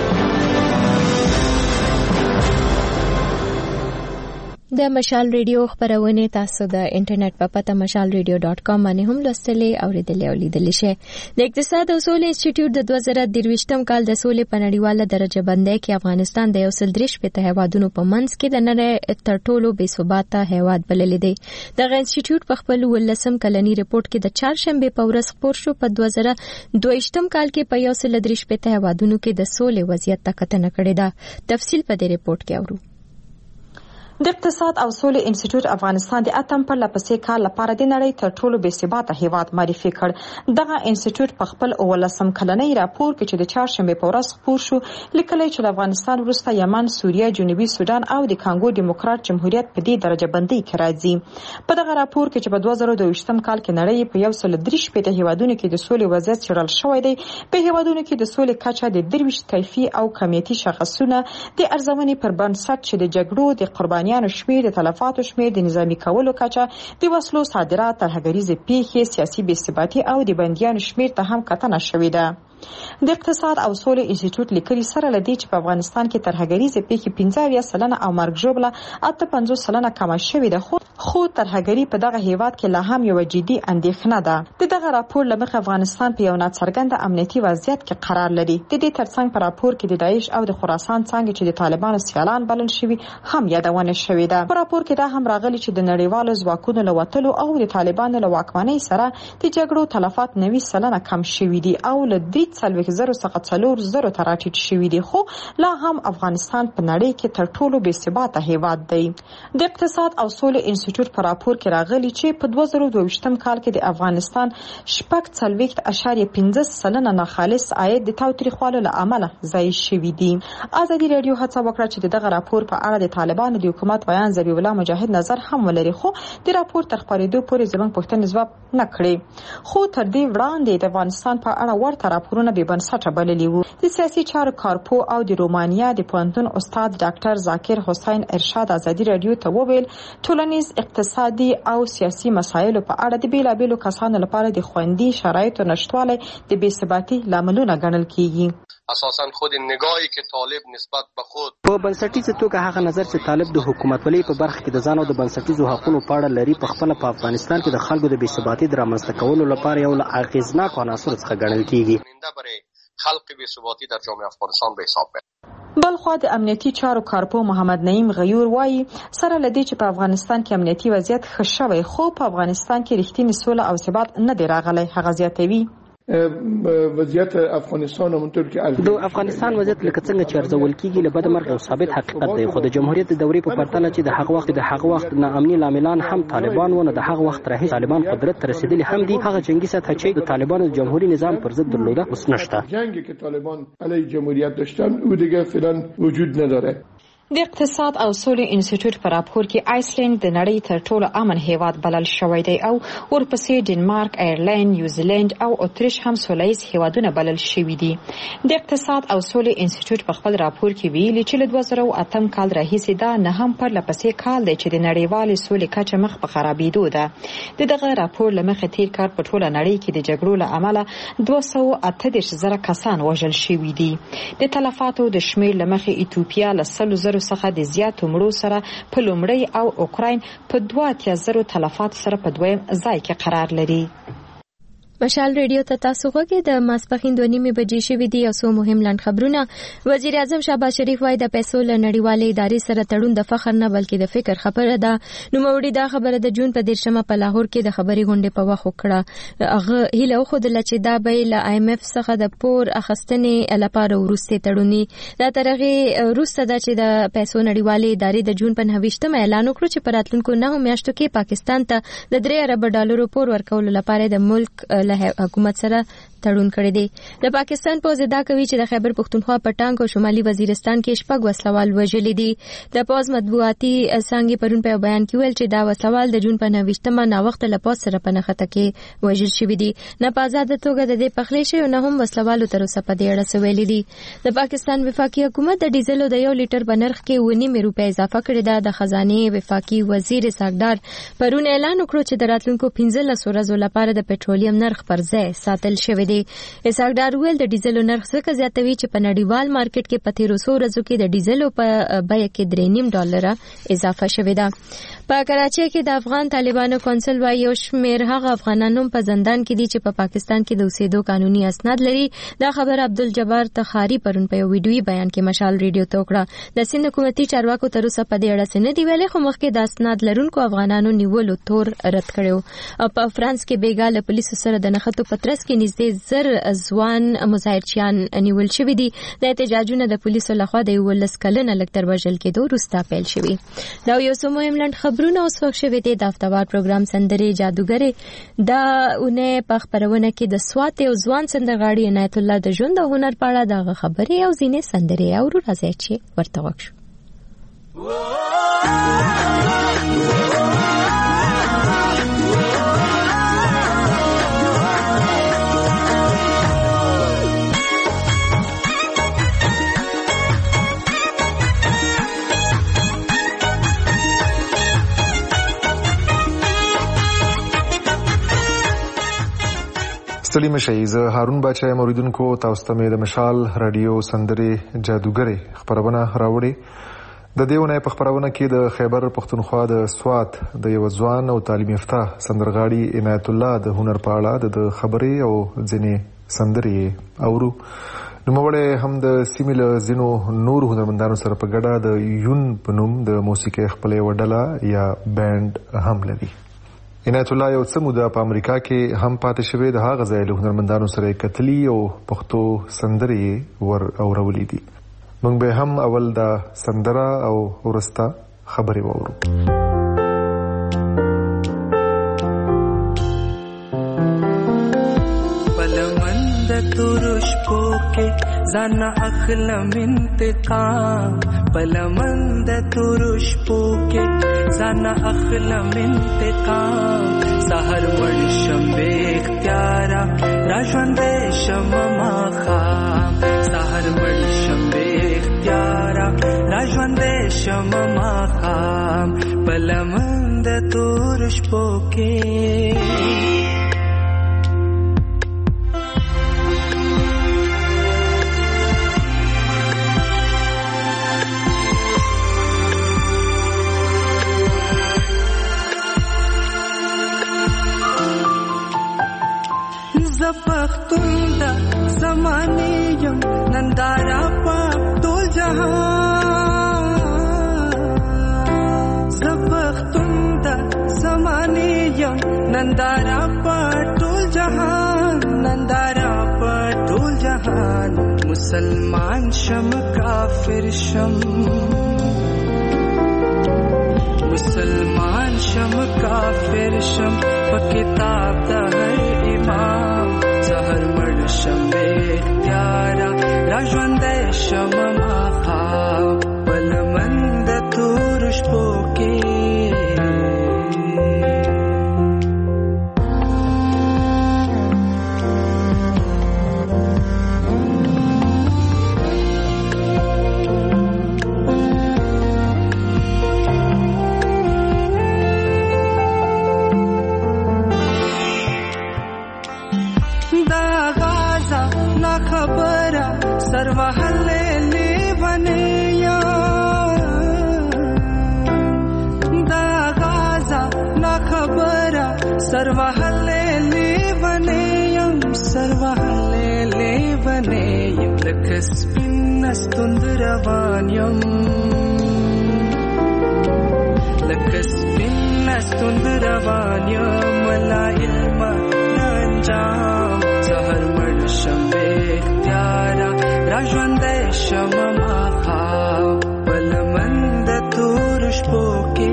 د مشال ریډیو خبرونه تاسو د انټرنیټ په پته مشال ریډیو ډاټ کام باندې هم لوستلې او لیدلې او لیدلې شئ. د اقتصاد او سولې انسټیټیوټ د دوه زره درویشتم کال د سولې په نړیواله درجه بندۍ کې افغانستان د یو سل درې شپېته هیوادونو په منځ کې د نړۍ تر ټولو بې ثباته هیواد بللی دی. دغه انسټیټیوټ په خپل ولسم کلنی ریپورت کې د چهارشنبه په ورځ خپور شو. په دوه زره دویشتم کال کې په یو سل درې شپېته هیوادونو کې د سولې وضعیت ته کتنه کړې ده. تفصیل په دې ریپورت کې اورو. د اقتصاد او سولې انسټیټیوټ افغانستان د اتم پر لپسې کال لپاره د نړۍ تر ټولو بې ثباته هیواد معرفي کړ. دغه انسټیټیوټ په خپل اولسم کلنۍ راپور کې چې د چهارشنبه په ورځ خپور شو لیکلی چې د افغانستان وروسته یمن، سوریه، جنوبي سودان او د کانګو ډیموکرات جمهوریت په دې درجه بندۍ کې راځي. په دغه راپور کې چې په دوه زره دویشتم کال کې نړۍ په یو سل درې شپېته هیوادونو کې د سولې وضعیت څېړل شوی دی. په هیوادونو کې د سولې کچه د درویشت کیفي او کمیتي شاخصونه د ارزونې پر بنسټ چې د جګړو د قربانیانو شمیر، د تلفاتو شمیر، د نظامی کولو کچه، د وسلو صادرات، ترهګریزې پیښې، سیاسي بې ثباتي او د بندیانو شمیر ته هم کتنه شوې ده. د اقتصاد او سولې انسټیټیوټ لیکلي سره لدی چې په افغانستان کې ترهګریزې پیښې پنځه اویا سلنه او مرګ ژوبله اته پنځوس سلنه کمه شوې ده. خو خو ترهګري په دغه هیواد کې لا هم یو جدي اندېښنه ده. د دغه راپور له مخې افغانستان په یو ناڅرګند امنیتي وضعیت کې قرار لري. د دې ترڅنګ په راپور کې د داعش او د خراسان څنګه چې د طالبانو سیالان بلل شوي هم یادونه شوې ده. په راپور کې دا هم راغلي چې د نړیوالو ځواکونو له وتلو او د طالبانو له واکمنۍ سره د جګړو تلفات نوي سلنه کم شوي دي او له دې څلوېښت زرو څخه څلور زرو ته راټیټ شوي دي. خو لا هم افغانستان په نړۍ کې تر ټولو بې ثباته هیواد دی. د اقتصاد او سولې انسټیټیوټ په راپور کې راغلي چې په دوه زره دویشتم کال کې د افغانستان شپږ څلوېښت اعشاریه پنځه سلنه ناخالص عاید د تاوتریخوالو له امله ضایع شوي دي. ازادي راډیو هڅه وکړه چې دغه راپور په اړه د طالبانو د حکومت بیان ذبیح الله مجاهد نظر هم ولري، خو د راپور تر خپرېدو پورې زموږ پوښتنې ځواب نه کړې. خو تر دې وړاندې د افغانستان په اړه ورته راپورونه بې بنسټه بللي وو. د سیاسي چارو کارپو او د رومانیا د پوهنتون استاد ډاکټر ذاکر حسین ارشاد ازادي راډیو ته وویل ټولنیز، اقتصادي او سیاسي مسایلو په اړه د بیلابیلو کسانو لپاره د خوندي شرایطو نشټوالی د بې ثباتي لاملونه ګڼل کیږي. اساساً خود نگاهی که طالب نسبت به خود په بنسټیزه توګه هغه نظر چې طالب د حکومتولۍ په برخه کې د ځان او د بنسټیزو حقوقو په اړه لري په خپل په افغانستان کې د خلکو د بې ثباتي د رامنځته کولو لپاره یو له اغیزناکو عناصرو څخه ګڼل کیږي. خلق بې ثباتی در جامعه افغانستان به حساب بره. بلخوا د امنیتي چارو کارپو محمد نعیم غیور وایي سره لدی چې په افغانستان کې امنیتي وضعیت ښه شوی، خو په افغانستان کې رښتینی سوله او ثبات نه دی راغلی. هغه زیاتوي وضعیت افغانستان همونطور که د افغانستان وضعیت لکه څنګه چې ارزول کیږي له بده مرغه او ثابت حقیقت دی، خو د جمهوریت د دورې په پرتله چې د هغه وخت د هغه وخت ناامني لاملان هم طالبان و نه د هغه وخت راهیسې طالبان قدرت ته رسیدلي هم دي. هغه جنگی سطح چې د طالبانو د جمهوری نظام پر ضد درلوده اوس نشته. جنگی که طالبان علیه جمهوریت داشتن او دیگه فعلا وجود نداره. د اقتصاد او سولې انسټیټیوټ په راپور کې آیسلند د نړۍ تر ټولو امن هیواد بلل شوی دی او ورپسې ډنمارک، آیرلند، نیوزیلند او اتریش هم سولهییز هیوادونه بلل شوي دي. د اقتصاد او سولې انسټیټیوټ په خپل راپور کې ویلي چې له دوه زره او اتم کال راهیسې دا نه هم پرله پسې کال دی چې د نړیوالې سولې کچه مخ په خرابېدو ده. د دغه راپور له مخې تیر کال په ټوله نړۍ کې د جګړو له امله دوه سوه اته دېرش زره کسان وژل شوي دي. د تلفاتو د شمېر له مخې ایتوپیا له سلو زرو څخه د زیاتو مړو سره په لومړی او اوکراین په دوه اتیا زرو تلفات سره په دویم ځای کې قرار لري. مشال ریډیو ته تاسو غوږی د ماسپخین دوه نیمې بجې شوې دي او څو مهم لاند خبرونه. وزیر اعظم شهباز شریف وايي د پیسو له نړیوالې ادارې سره تړون د فخر نه بلکې د فکر خبره ده. نوموړي دا خبره د جون په دیرشمه په لاهور کې د خبري غونډې په وخت وکړه. هغه هیله وښودله چې دا به له آی ایم اف څخه د پور اخیستنې لپاره وروستي تړوني. دا تر هغې وروسته ده چې د پیسو نړیوالې ادارې د جون په نهه ویشتمه اعلان وکړو چې په راتلونکو نهو میاشتو کې پاکستان ته د درې اربه ډالرو پور ورکولو لپاره د ملک له حکومت سره تړون کړی دی. د پاکستان پوځ ادعا کوي چې د خیبر پختونخوا په ټانک او شمالي وزیرستان کې شپږ وسلوال وژلي دي. د پوځ مطبوعاتي څانګې پرون په بیان کې ویل چې دا وسلوال د جون په نهه ویشتمه ناوخته له پوځ سره په نښته کې وژل شوي دي. نه په آزاده توګه د دې پخلی شوي نه هم وسلوالو تر اوسه په دې اړه څه ویلي دي. د پاکستان وفاقي حکومت د ډیزلو د یو لیټر په نرخ کې اوه نیمې روپۍ اضافه کړې ده. د خزانې وفاقي وزیر اسحاقدار پرون اعلان وکړ چې د راتلونکو پنځلسو ورځو لپاره د پټرولیم نرخ پر ځای ساتل شوی دی. اسحاقدار ویل د ډیزلو نرخ څخه زیاتوي چې په نړیوال مارکیټ کې په تیرو څو ورځو کې د ډیزلو په بیه کې درې نیم ډالره اضافه شوې ده. په کراچۍ کې د افغان طالبانو کونسل وايي یو شمېر هغه افغانان هم په زندان کې دي چې په پاکستان کې د اوسېدو قانوني اسناد لري. دا خبر عبدالجبار تخاري پرون په یو ویډیوي بیان کې مشال ریډیو ته وکړه. د سند حکومتي چارواکو تر اوسه په دې اړه څه نه دي ویلي، خو مخکې د اسناد لرونکو افغانانو نیولو تور رد کړی. او په فرانس کې بیګا له پولیسو سره د نښتو په ترڅ کې نږدې زر ځوان مظاهرچیان نیول شوي دي. د احتجاجونه د پولیسو لخوا د یولس کلنه لږ تر وژل کېدو وروسته پیل شوي. دا یو څو مهم لنډ خبرونه اوس وخت شوي دي. د هفتهوار پروګرام سندرې جادوګرې دا اونۍ په خپرونه کې د سوات یو ځوان سندرغاړي عنایت الله د ژوند او هنر په اړه دغه خبرې او ځینې سندرې اورو. راځئ چې ورته غوږ شو. ستړي مشئ. زه هارون باچا یم. اوریدونکو تاسو ته مې د مشال رادیو سندرې جادوګرې خپرونه راوړې. د دې اونۍ په خپرونه کې د خیبر پختونخوا د سوات د یو ځوان او تعلیم یافته سندرغاړي عنایت الله د هنر په اړه د خبرې او ځینې سندرې اورو. نوموړی هم د سیمې له ځینو نور هنرمندانو سره په ګډه د یون په نوم د موسیقۍ خپله یوه ډله یا بینډ هم لري. عنایت الله یو څه موده په امریکا کې هم پاتې شوی. د هغه ځای له هنرمندانو سره یې کتلي او پښتو سندرې ور اورولي دي. موږ به هم اول دا سندره او وروسته خبرې واورو. پلمند تورش پوکې ځان اخلم انتقام، پلمند تورش پوکې ځان اخلم انتقام. سحر مړ شم بې اختیاره را ژوندی شم ماښام، سحر مړ شم بې اختیاره را ژوندی شم ماښام. پلمند تورش پوکې پختون دا زمانه یم نندارا په ټول جهان، زه پختون دا زمانه یم نندارا په ټول جهان، نندارا په ټول جهان. مسلمان شم کافر شم، مسلمان شم کافر شم په کتاب د هر امام. سحر مړ شم بې اختیاره را ژوندی شم ماښام. پلمند सर्वहल्ले वनेयं सर्वहल्ले वनेयं लकस्पिन्नस्तुन्दरवाण्यं लकस्पिन्नस्तुन्दरवाण्यं वला इल्म नंजाम सहर मर्शम बेख्तियारा राजवंदे शममा खाव बलमंद तुरुश पोके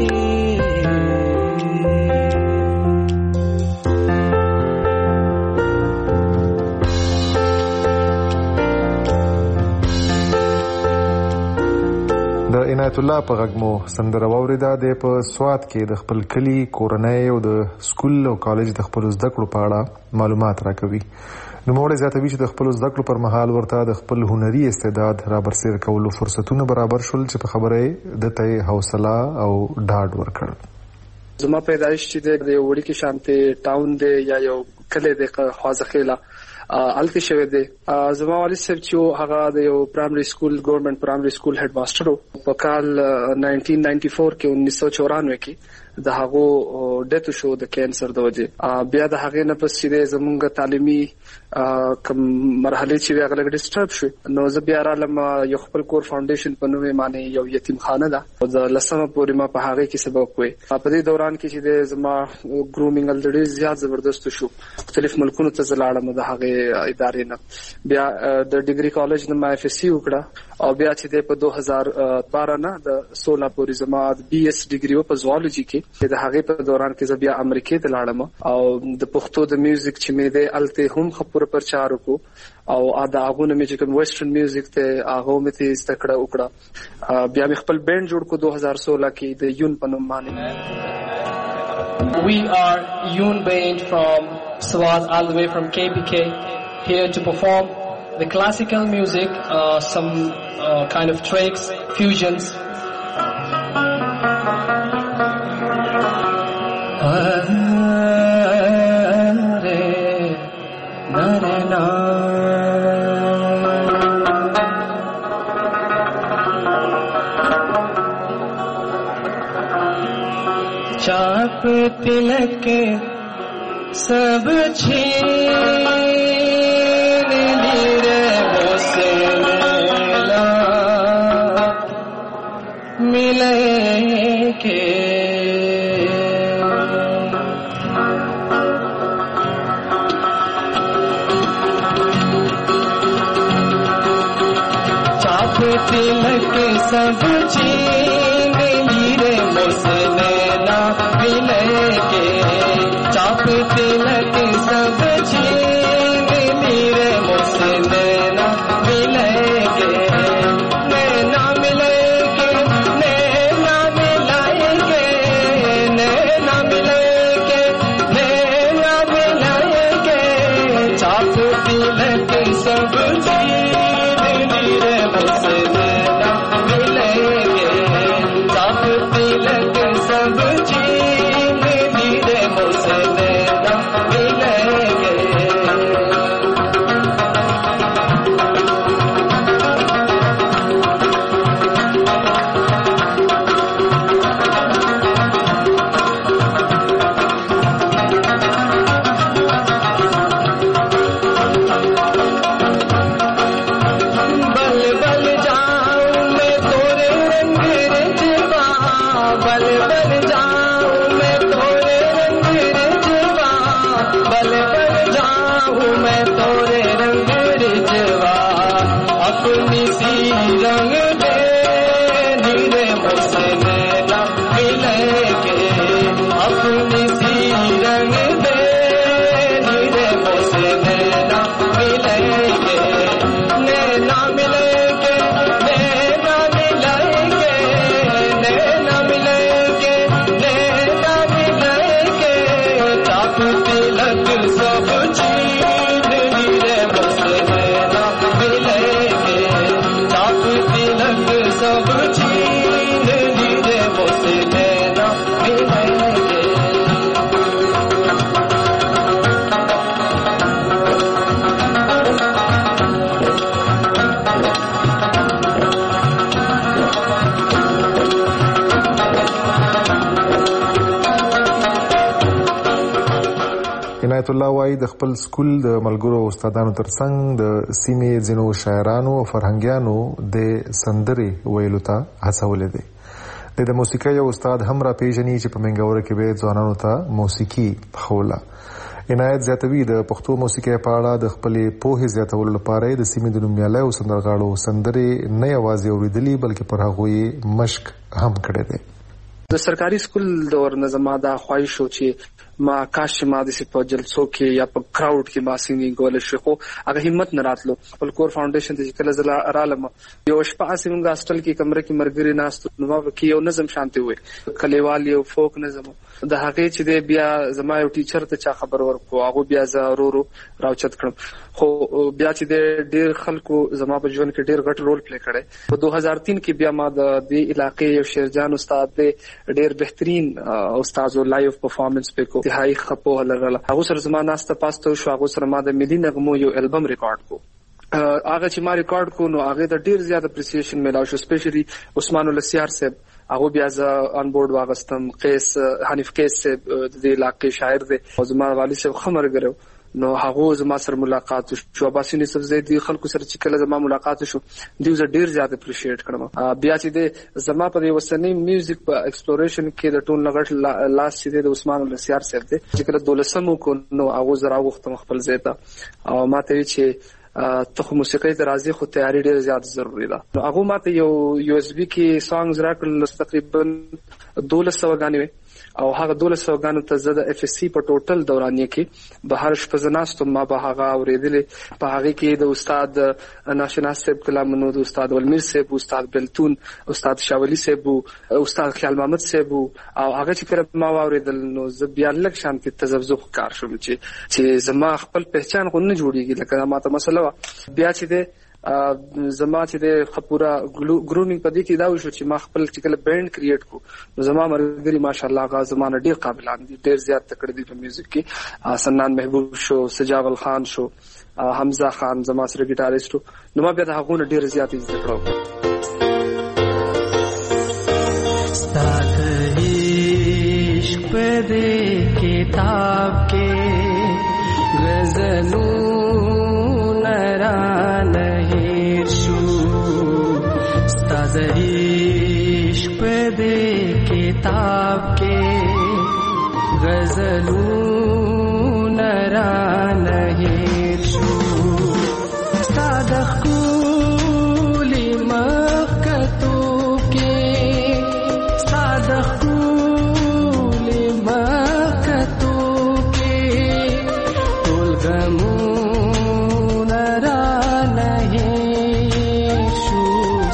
د عنایت الله په غږ مو سندره واورېده. د په سوات کې د خپل کلي کورنۍ او د سکول او کالج د خپلو زده کړو په اړه معلومات راکوي. نوموړی زیاتوي چې د خپلو زده کړو پر مهال ورته د خپل هنري استعداد رابرسېره کولو فرصتونه برابر شول چې په خبره یې دته حوصله او ډاډ ورکړ. زما پیدایش چې د وړي کې شانته ټاون دی یا یو کله د خوازخیله الته شوی دی. زما والد صاحب چې هغه د یو پرایمري سکول ګورنمنت پرایمري سکول هډ ماستر په کال نایزده سوه چورانوي کې انیس سو چورانوي کې د هغه ډیت شو د کینسر د وجه. بیا د هغه نه پس چې زمونږ تعلیمي کوم مرحله چې هغه لګ ډیسټرب شو نو زه بیا رالم یو خپل کور فاونډیشن په نوم باندې یو یتیم خانه ده او د لسمه پورې ما په هغه کې سبق کوي. په دې دوران کې چې زما ګرومینګ الډری زیات زبردست شو. مختلف ملکونو ته زلاړم د هغه ادارې نه. بیا د ډیګري کالج نه ما اف اس سی وکړه او بیا چې په دوه هزار بارہ نه د سولہ پورې زما بي اس ډیګري په زوالوجي کې د هغه په دوران کې زه بیا امریکا ته لاړم او د پښتو د میوزیک چې مې د الته هم خبر پرچار وکړو او ادا هغه نه چې کوم ویسټرن میوزیک ته هغه مې ته استکړه وکړه. بیا مې خپل بینډ جوړ کو دوه هزار سولہ کې د یون په نوم باندې. We are Yoon Band from Swat all the way from K B K here to perform the classical music, uh, some uh, kind of tricks, fusions. चाप तिलक सब छीन ली रे मुझसे मिला मिले के चाप तिलक सब छीन ली रे मुझसे मिलेंगे चाप तिलक सब छीन ली रे मुझसे नैना मिलेंगे नैना मिलेंगे नैना मिलाएंगे नैना मिलेंगे नैना मिलाएंगे चाप तिलक सब छीन ली रे मुझसे नैना मिलेंगे चाप तिलक सब चाप عنایت الله وایي د خپل سکول د ملګرو استادانو ترڅنګ د سیمې ځینو شاعرانو او فرهنګیانو د سندرې ویلو ته هڅولې دي. د موسیقۍ یو استاد هم را پیژني چې په منګوره کې به ځوانانو ته موسیقي خوله. عنایت زیاتوي د پښتو موسیقۍ په اړه د خپلې پوهې زیاتولو لپاره د سیمې د نومیالیو سندرغاړو سندرې نه یوازې اورېدلي بلکې پر هغو یې مشق هم کړی دی. د سرکاري سکول دور نه زما دا خواهش و چې ما کاش ما د سپ جلسو کې یا په کراود کې ما سینګینګ کول شي، خو هغه همت نه راتلو. خپل کور فاونډیشن ته کله زلا رالم یو شپه اسمنګ هاستل کې کمره کې مرګري ناست نو ما کې یو نظم شانتي وي کلیوال یو فوک نظم د هغه چې د بیا زما یو ټیچر ته چا خبر ورکو هغه بیا ضرورو راوچت کړم، خو بیا چې د ډیر خلکو زما په ژوند کې ډیر غټ رول پلی کړی. په دوه هزار تین کې بیا ما د دې علاقې یو شیرجان استاد دی ډیر بهترین استاد او لایو پرفارمنس په کو انتهایی خپو لرله. هغه سره زما ناسته پاسته شو، هغه سره ما د ملي نغمو یو البم ریکارډ کو. هغه چې ما ریکارډ کو نو هغه ته ډیر زیات اپریسیشن ملاو شو، سپیشلی عثمان السیار صاحب هغه بیا ز ان بورډ واغستم. قیس حنیف قیس صاحب د علاقې شاعر دی او زما والی صاحب خمر ګرو نو هغه زما سره ملاقات شو. عباسي نصف زیدی خلکو سره چې کله زما ملاقات شو دیو زه ډیر زیات اپریشیټ کړم. بیا چې د زما په وسنی میوزیک په ایکسپلوریشن کې د ټون لغټ لاس چې د عثمان السیار صاحب دی چې کله دولسمو کو نو هغه زرا وخت خپل زیته او ماته چې ته موسیقي ته راځي خو تیاری ډیر زیات ضروری ده. نو هغه ماته یو یو اس بي کې سانګز راکړل تقریبا دولس سو غانې او هغه دولس سو غانو ته زده اف اس سی په ټوټل دورانیه کې به هر شپه زناستم ما به هغه اوریدلې. په هغه کې د استاد ناشناس صاحب کلامونو، د استاد ولمیر صاحب، استاد بلتون، استاد شاولی صاحب، استاد خیال محمد صاحب او هغه چې کله ما اوریدل نو زه بیا لک شانتي تذبذب کار شوم چې چې زما خپل پہچان خو نه جوړیږي لکه ما ته مسله بیا چې د زما چې د خپورا ګرومینګ په دې کې دا وشو چې ما خپل چې کله بینډ کریټ کو نو زما مرګري ماشاءالله غا زمانه ډیر قابلان دي، ډیر زیات تکړه دي په میوزیک کې. سنان محبوب شو، سجاول خان شو، حمزه خان زما سره ګیټاریسټ نو ما بیا د هغه ډیر زیات زده کړو. ستاد عشق په دې کتاب کې غزلو د عشق په دې کتاب کې غزلونه رانه هېر شو. ستا د ښکلي مخکتو کې ستا د ښکلي مخکتو کې ټول غمونه رانه هېر شو.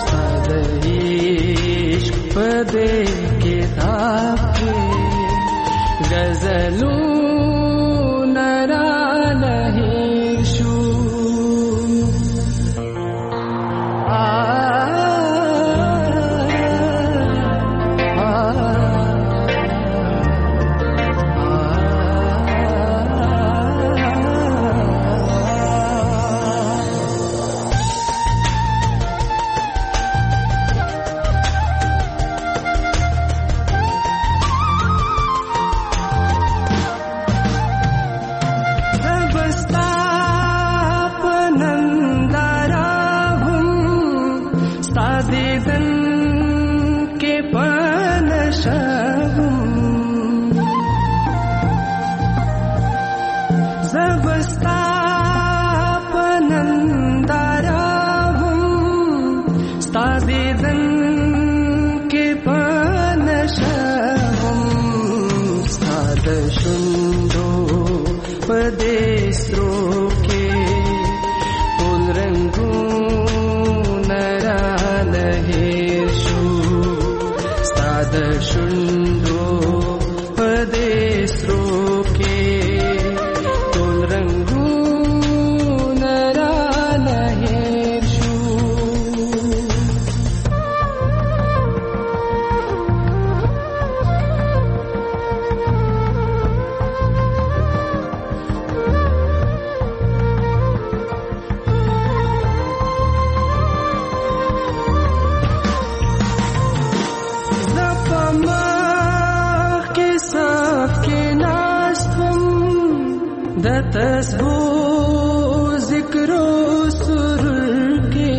دے کتاب کے غزلوں نرا نہیں شو د تسبو ذکر سرور کې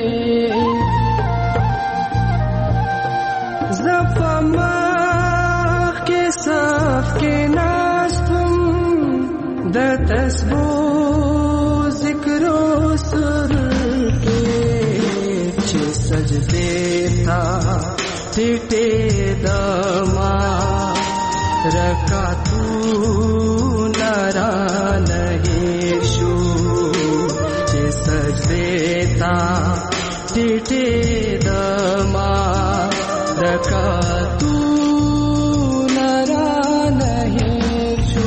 زفما کې صف کې ناستم د تسبو ذکر سرور کې چې سجدے تا ټټه دما رکاتو نارا نہیں شو چې سجدے تا ټټه دما رکاتو نارا نہیں شو.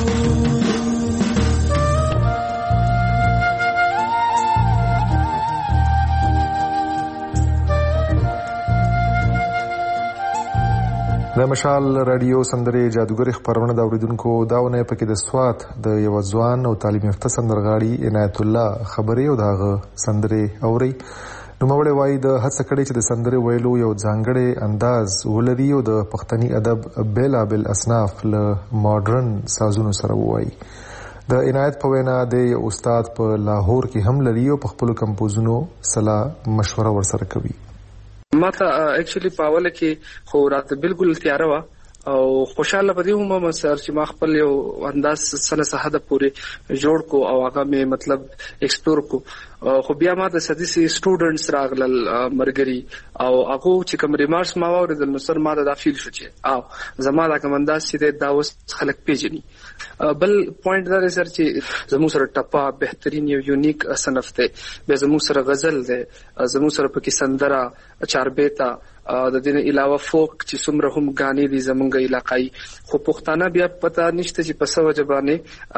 د مشال رادیو سندرې جادوګر خبرونه د اوریدونکو داونه پکې د سوات د یو ځوان او تعلیم یافته سندرغاړي عنایت الله خبرې او دغه سندرې اوري. نو موږ وایي د هڅه کړې چې د سندرې ویلو یو ځانګړی انداز ولري او د پښتني ادب بېلابېل اصناف له ماډرن سازونو سره وایي. د عنایت په وینا د استاد په لاهور کې هم لري او په خپل کمپوزونو سلا مشوره ورسره کوي. ما ته اکچولی پاوله کې خو راته بالکل تیار و او خوشاله پدې هم ما سر چې ما خپل یو انداز سره ساده پورې جوړ کو او هغه مې مطلب ایکسپلور کو. خو بیا ما د سديسي سټوډنټس راغلل مرګري او هغه چې کوم ریمارکس ما واوریدل نو سر ما د فیل شو چې او زما دا کوم انداز چې د داوس خلک پیژني. بل پوینټ دا سر چې زموږ سره ټپا بهترین یو یونیک صنف دی، به زموږ سره غزل دی، زموږ سره پکې سندره چاربیتا د دې علاوه فوک چې څومره هم غانې دي زمونږ علاقائی. خو پښتانه بیا پتا نشته چې په سو وجبانه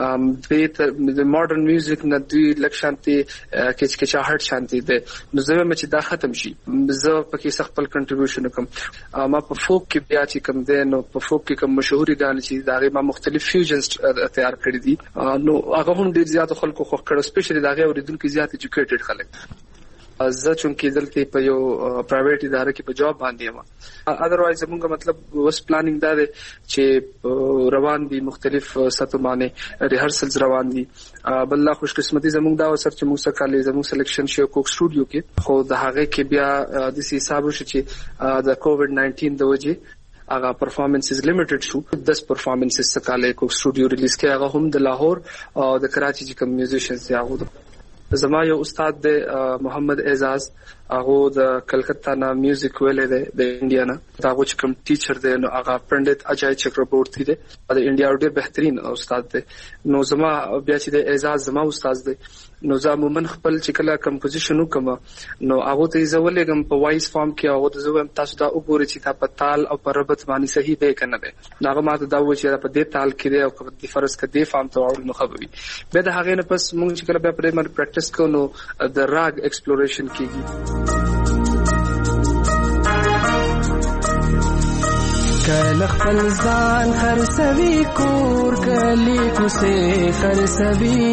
د ماډرن میوزیک نه دوی لکشانتي کې چې چاهټ شانتي ده. نو زه مې چې دا ختم شي زه پکې خپل کنټریبیوشن کوم. ما په فوک کې بیا چې کوم ده نو په فوک کې کوم مشهوري غانې چې دا غي ما مختلف فیوژنز تیار کړی دي نو هغه هم ډیر زیات خلکو خو کړو، سپیشلی دا غي اوریدونکو زیات ایجوکیټډ خلک. زه چونکې دلته په یو پرایویټ اداره کې په جاب باندې یم. اذروایز موږ مطلب وس پلانینګ دا دی چې روان دي مختلف سطح باندې ریهرسلز روان دي. بل لا خوش قسمتي زموږ دا وسر چې موږ سره کالي زموږ سلیکشن شو کوک سټوډیو کې، خو د هغه کې بیا د سي حساب وشي چې د کووډ ناینټین د وجې هغه پرفارمنسز لیمیټډ شو. دس پرفارمنسز سکاله کوک سټوډیو ریلیز کې هغه هم د لاهور او د کراچي چې کوم میوزیشنز دی هغه زما یو استاد دی محمد اعزاز، هغه د کلکتا نه میوزیک ویلې دی د انډیا نه. دا هغه چې کوم ټیچر دی نو هغه پندت اجای چکربورتی دی د انډیا ډېر بهترین استاد دی. نو زما بیا چې د اعزاز زما استاد دی نو زه مومن خپل چې کله کمپوزیشن وکم نو هغه ته زولېګم په وایس فارم کې هغه ته زوم تاسو دا وګورئ چې تا په تال او په ربط باندې صحیح دی کنه دی. هغه ماته دا و چې په دې تال کې دی او په دې فرض کې دی فارم ته اورل نو خبري به د هغه نه پس موږ چې کله بیا پرېمر پریکټیس کوو نو د راګ ایکسپلوریشن کیږي. کله خپل ځان خرڅوي کور کلی کوسه خرڅوي،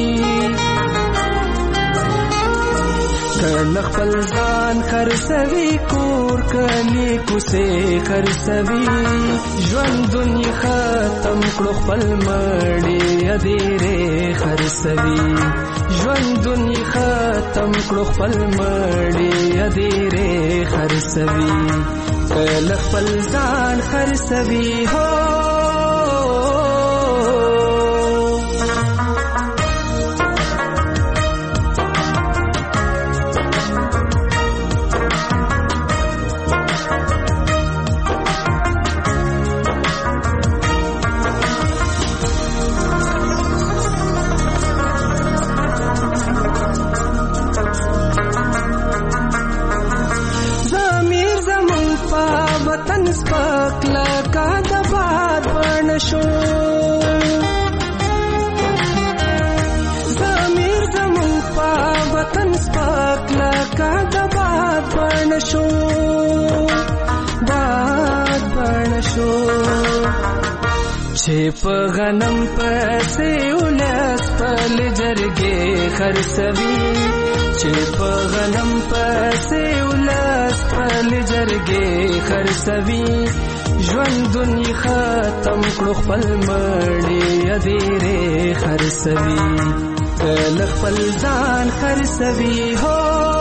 کله خپل ځان خرڅوي کور کلی کوسه خرڅوي، ژوند دنیا ختم کړو خپل مړی ادیره خرڅوي، ژوند دنیا ختم کړو خپل مړی ادیره خرڅوي، کله خپل ځان خرڅوي هو په غنم پسې ولس پل جرګې خرڅوي، چې په غنم پسې ولس پل جرګې خرڅوي، ژوند ژوندونی ختم کړو خپل مړی ادیره خرڅوي له خپل ځان خرڅوي هو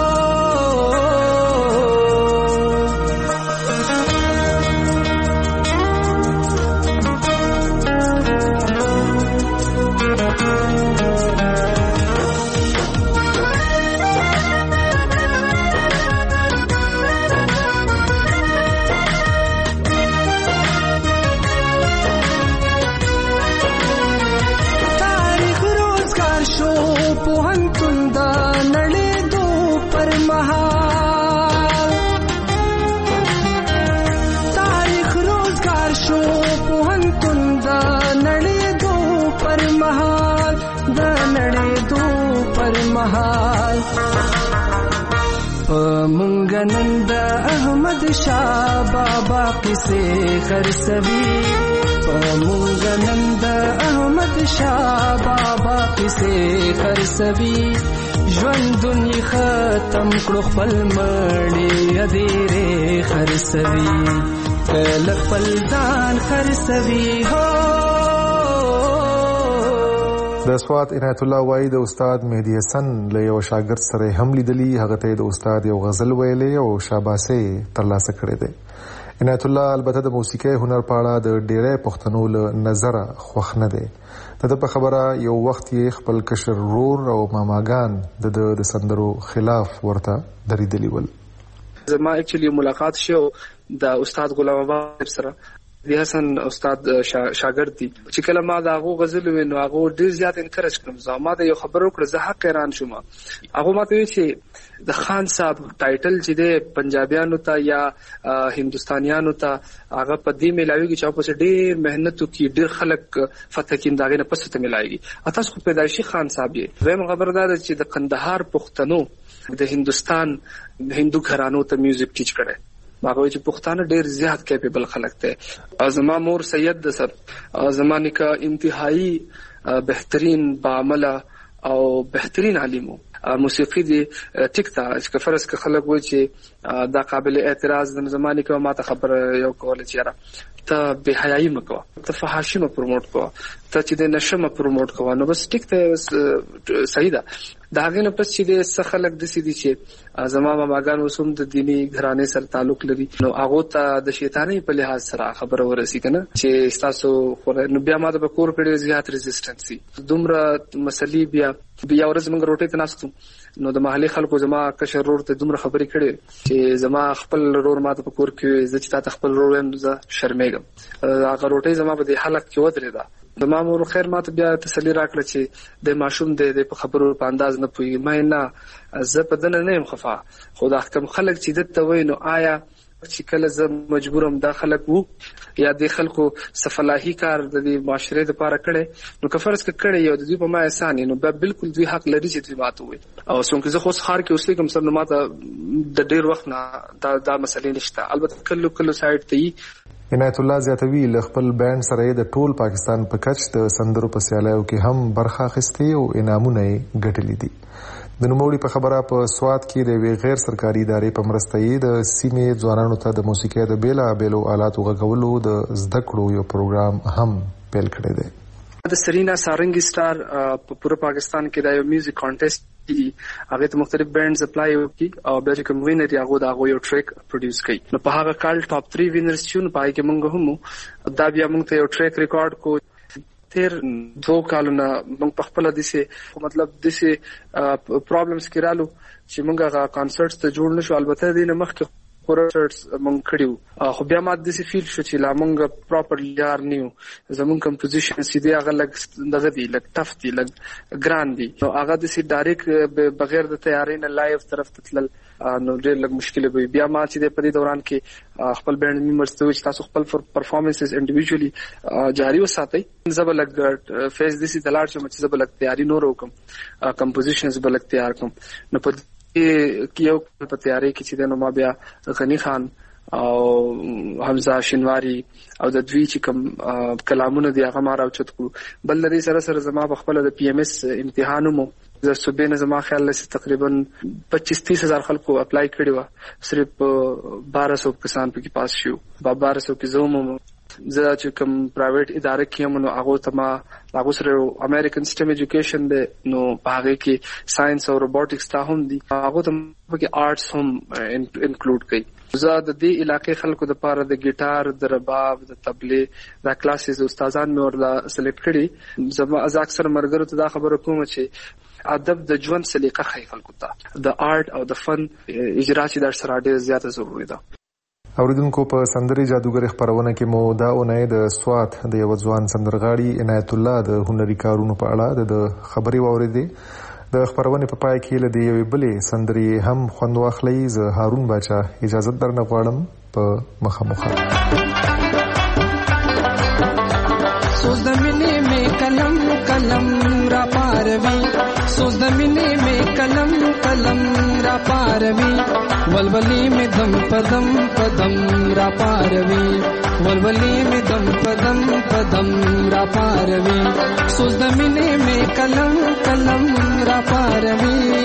منګنند احمد شاه بابا کیسه خرڅوي منګنند احمد شاه بابا کیسه خرڅوي ژوندونی ختم کړو خپل مړی ادیره خرڅوي له خپل ځان خرڅوي هو د سوات عنایت الله وایي د استاد مهدي حسن له یو شاګرد سره هم لیدلی هغه ته د استاد یو غزل ویلې او شاباسي ترلاسه کړې ده. عنایت الله البته د موسیقي هنر په اړه د ډېرې پښتنو له نظره خوښ نه دی. د په خبره یو وخت یې خپل کشر رور او ماماګان د د سندرو خلاف ورته دریدلی ول. زما اکچولی ملاقات شو د استاد غلام آباد سره. دی حسن استاد شاګرد دی چې کله ما دا غو غزل وینو هغه ډیر زیات انکریج کړم. زما د یو خبر وکړه زه حق حیران شوم. هغه ماته وی چې د خان صاحب ټایټل چې د پنجابیانو ته یا هندستانیانو ته هغه په دې ملاويږي چې په ډیر مهنت کوي ډیر خلک فتح کین داغه نه پسته ملایږي. تاسو خو پیدایشي خان صاحب یې زم خبردار چې د قندهار پښتنو د هندستان هندو گھرانو ته میوزیک ټیچ کړي. هغه چې پښتانه ډیر زیات کیپیبل خلک ته. ازما مور سید د سر زمانه کا انتهایی بهترین بعمل او بهترین عالمو موسیقي دی ټیک تا چې فرض ک خلک وای چې دا قابل اعتراض د زمانه کې ما ته خبر یو کول چې را ته به حیايي مکو ته فحاشي م پروموټ کو ته چې د نشه م پروموټ کو نو بس ټیک ته صحیح ده. دا غنه پس چې د خلک د سې دي چې زما ماګان وسوم د دینی گھرانه سره تعلق لري نو هغه ته د شیطانی په لحاظ سره خبر ورسی کنه چې تاسو نو بیا ما د بکور کړي زیات ریزिस्टنسي دومره مسلې بیا بیا ورځ موږ روټي ته ناستو نو د محلي خلکو زما کشر رور ته دومره خبرې کړي چې زما خپل رور ما ته بکور کې عزت ته خپل رور هم زه شرمېږم. هغه روټي زما په دې حالت کې ودرې ده. د مامور خیر ماته بیا تسلی راکړه چې د ماشوم د په خبرو په انداز نه پوي مې نه زه په دنه نه يم خفا خو دا حکم خلک چې دته وینو آیا چې کله زه مجبورم دا خلک وو یا د خلکو صفلاحي کار د معاشره لپاره کړي نو کفرس کړي یو د دوی په ما احسان نو به بالکل دوی حق لري چې دوی ماته وي او څنګه زه خو خار کې اوسې کوم سم ماته د ډیر وخت نه دا د مسلې نشته. البته کله کله سایت ته عنایت الله زیاتوی ل خپل بینډ سره د ټول پاکستان په کچ د سندرو په سیالیو کې هم برخه اخیستې او انعامونه ګټلې دي. د نوموړي په خبره په سواد کې د غیر سرکاري ادارې په مرسته یې د سیمې ځوانانو ته د موسیقي د بیلا بیلو آلاتو غږولو د زده کړو یو پروګرام هم پیل کړی دی. د سرینا سارنګي سٹار په پوره پاکستان کې د یو میوزیک کانټیسټ هغه ته مختلف بینډز اپلای وکړي او بیا چې کوم وینر یې هغه دا یو ټریک پروډوس کړي نو په هغه کال ټاپ تhree وینرز چې نو پای کې موږ هم دا بیا موږ ته یو ټریک ریکارډ کو تیر دو کالونه موږ په خپل دسه مطلب دسه پرابلمز کې رالو چې موږ هغه کانسرټس ته جوړ نشو. البته دې نه مخکې کورسرټس مونږ کړیو خو بیا ما د سی فیل شو چې لا مونږ پراپرلی یار نیو زمون کمپوزیشن سیده هغه لګ دغه دی لګ ټف دی لګ ګران دی نو هغه د سی ډایرکټ بغیر د تیاری نه لایو طرف ته تل نو ډېر لږ مشکل وي. بیا ما چې په دې دوران کې خپل بینډ ممبرز ته چې تاسو خپل پرفارمنسز انډیویډوالي جاری وساتئ زب لګ فیس د سی دلار چې زب لګ تیاری نور وکم کمپوزیشنز بل لګ تیار کوم نو په یو په تیاری کې چې د نو ما بیا غنی خان او حمزه شینواری او د دوی چې کوم کلامونه دی هغه ما راوچت کړو. بل لري سره سره زما په خپل د پی ایم اس امتحانومو زه صوبې نه زما خیال لسی تقریبا پچیس تیس هزار خلکو اپلای کړي و صرف بارہ سو کسان پکې پاس شو بارہ سو کې زوم زه چې کوم پرایویټ اداره کې یم نو هغه ته ما هغه سره امریکن سیستم ایجوکیشن دی نو هغه کې ساينس او روبوټکس ته هم دي هغه ته کې آرټس هم انکلوډ کړي زه د دې علاقې خلکو د پاره د ګیټار د رباب د طبلې د کلاسز استادان مې ورلا سلیکټ کړي زما از اکثر مرګرو ته دا خبره کوم چې ادب د ژوند سلیقه خی خلکو ته د آرټ او د فن اجرا چې در سره ډېر زیاته ضروري ده. اوریدونکو په سندري جادوګر خبرونه کې مو دا اونۍ د سوات د یو ځوان سندرغاړي عنایت الله د هنري کارونو په اړه د خبري واوریدې د خبرونه په پای کې لدی یو بلې سندري هم خوند واخلي. ز هارون باچا اجازه درنه غواړم په مخامخ سوز د مینې می کلم کلم را پاروي سوز د مینې می کلم کلم را پاروي ولولي می دم پدم پدم را پاروي ولولي می دم پدم پدم را پاروي سوز د مینې می کلم کلم را پاروي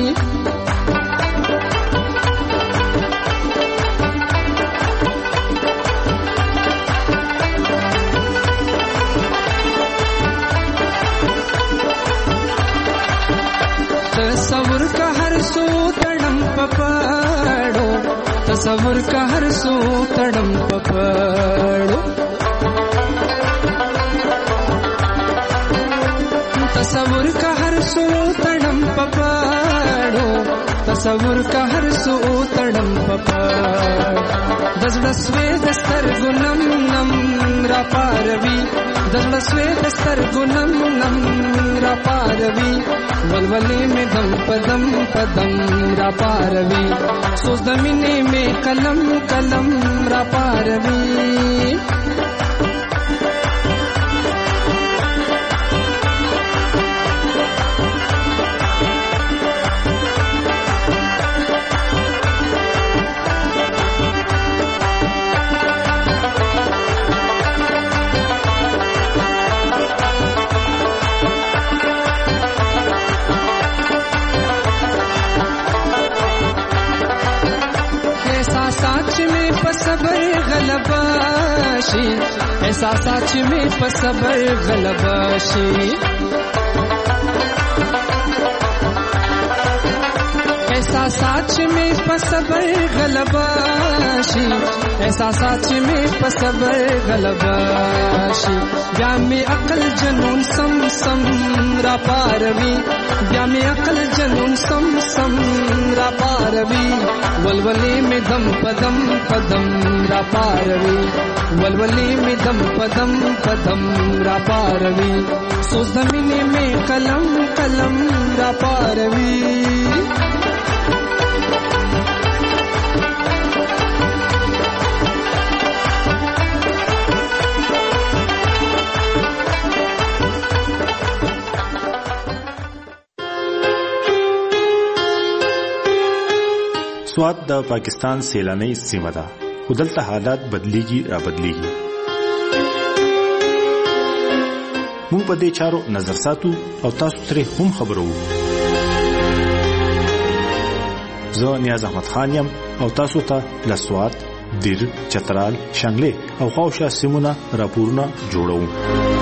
تصور کا ہر سو تڑم پپڑو تصور کا ہر سو تڑم پپڑو تصور کا ہر سو تڑم پپڑو تصور کا ہر سو تڑم پپڑو دس دسوے دستر گنم نم را پاروی دس دسوے دستر گنم نم را پاروی ولولے میں دم پدم پدم را پاروی سوز دمینے میں کلم کلم را پاروی صبر غلباشی احساسات میں صبر غلباشی احساسات میں صبر غلباشی احساسات میں صبر غلباشی جام عقل جنون سم سم را پاروی جام عقل جنون سم سم را پاروی ولولے میں دم پدم پدم را پاروی ولولے میں دم پدم پدم را پاروی سوز زمین میں قلم قلم را پاروی سوات د پاکستان سیلاني سیمه ده خو دلته حالات بدلیږي را بدلیږي موږ په دې چارو نظر ساتو او تاسو ترې هم خبرو زه نیاز احمد خان یم او تاسو ته له سوات دیر چترال شانګلې او خواوشا سیمونه راپورونه جوړوم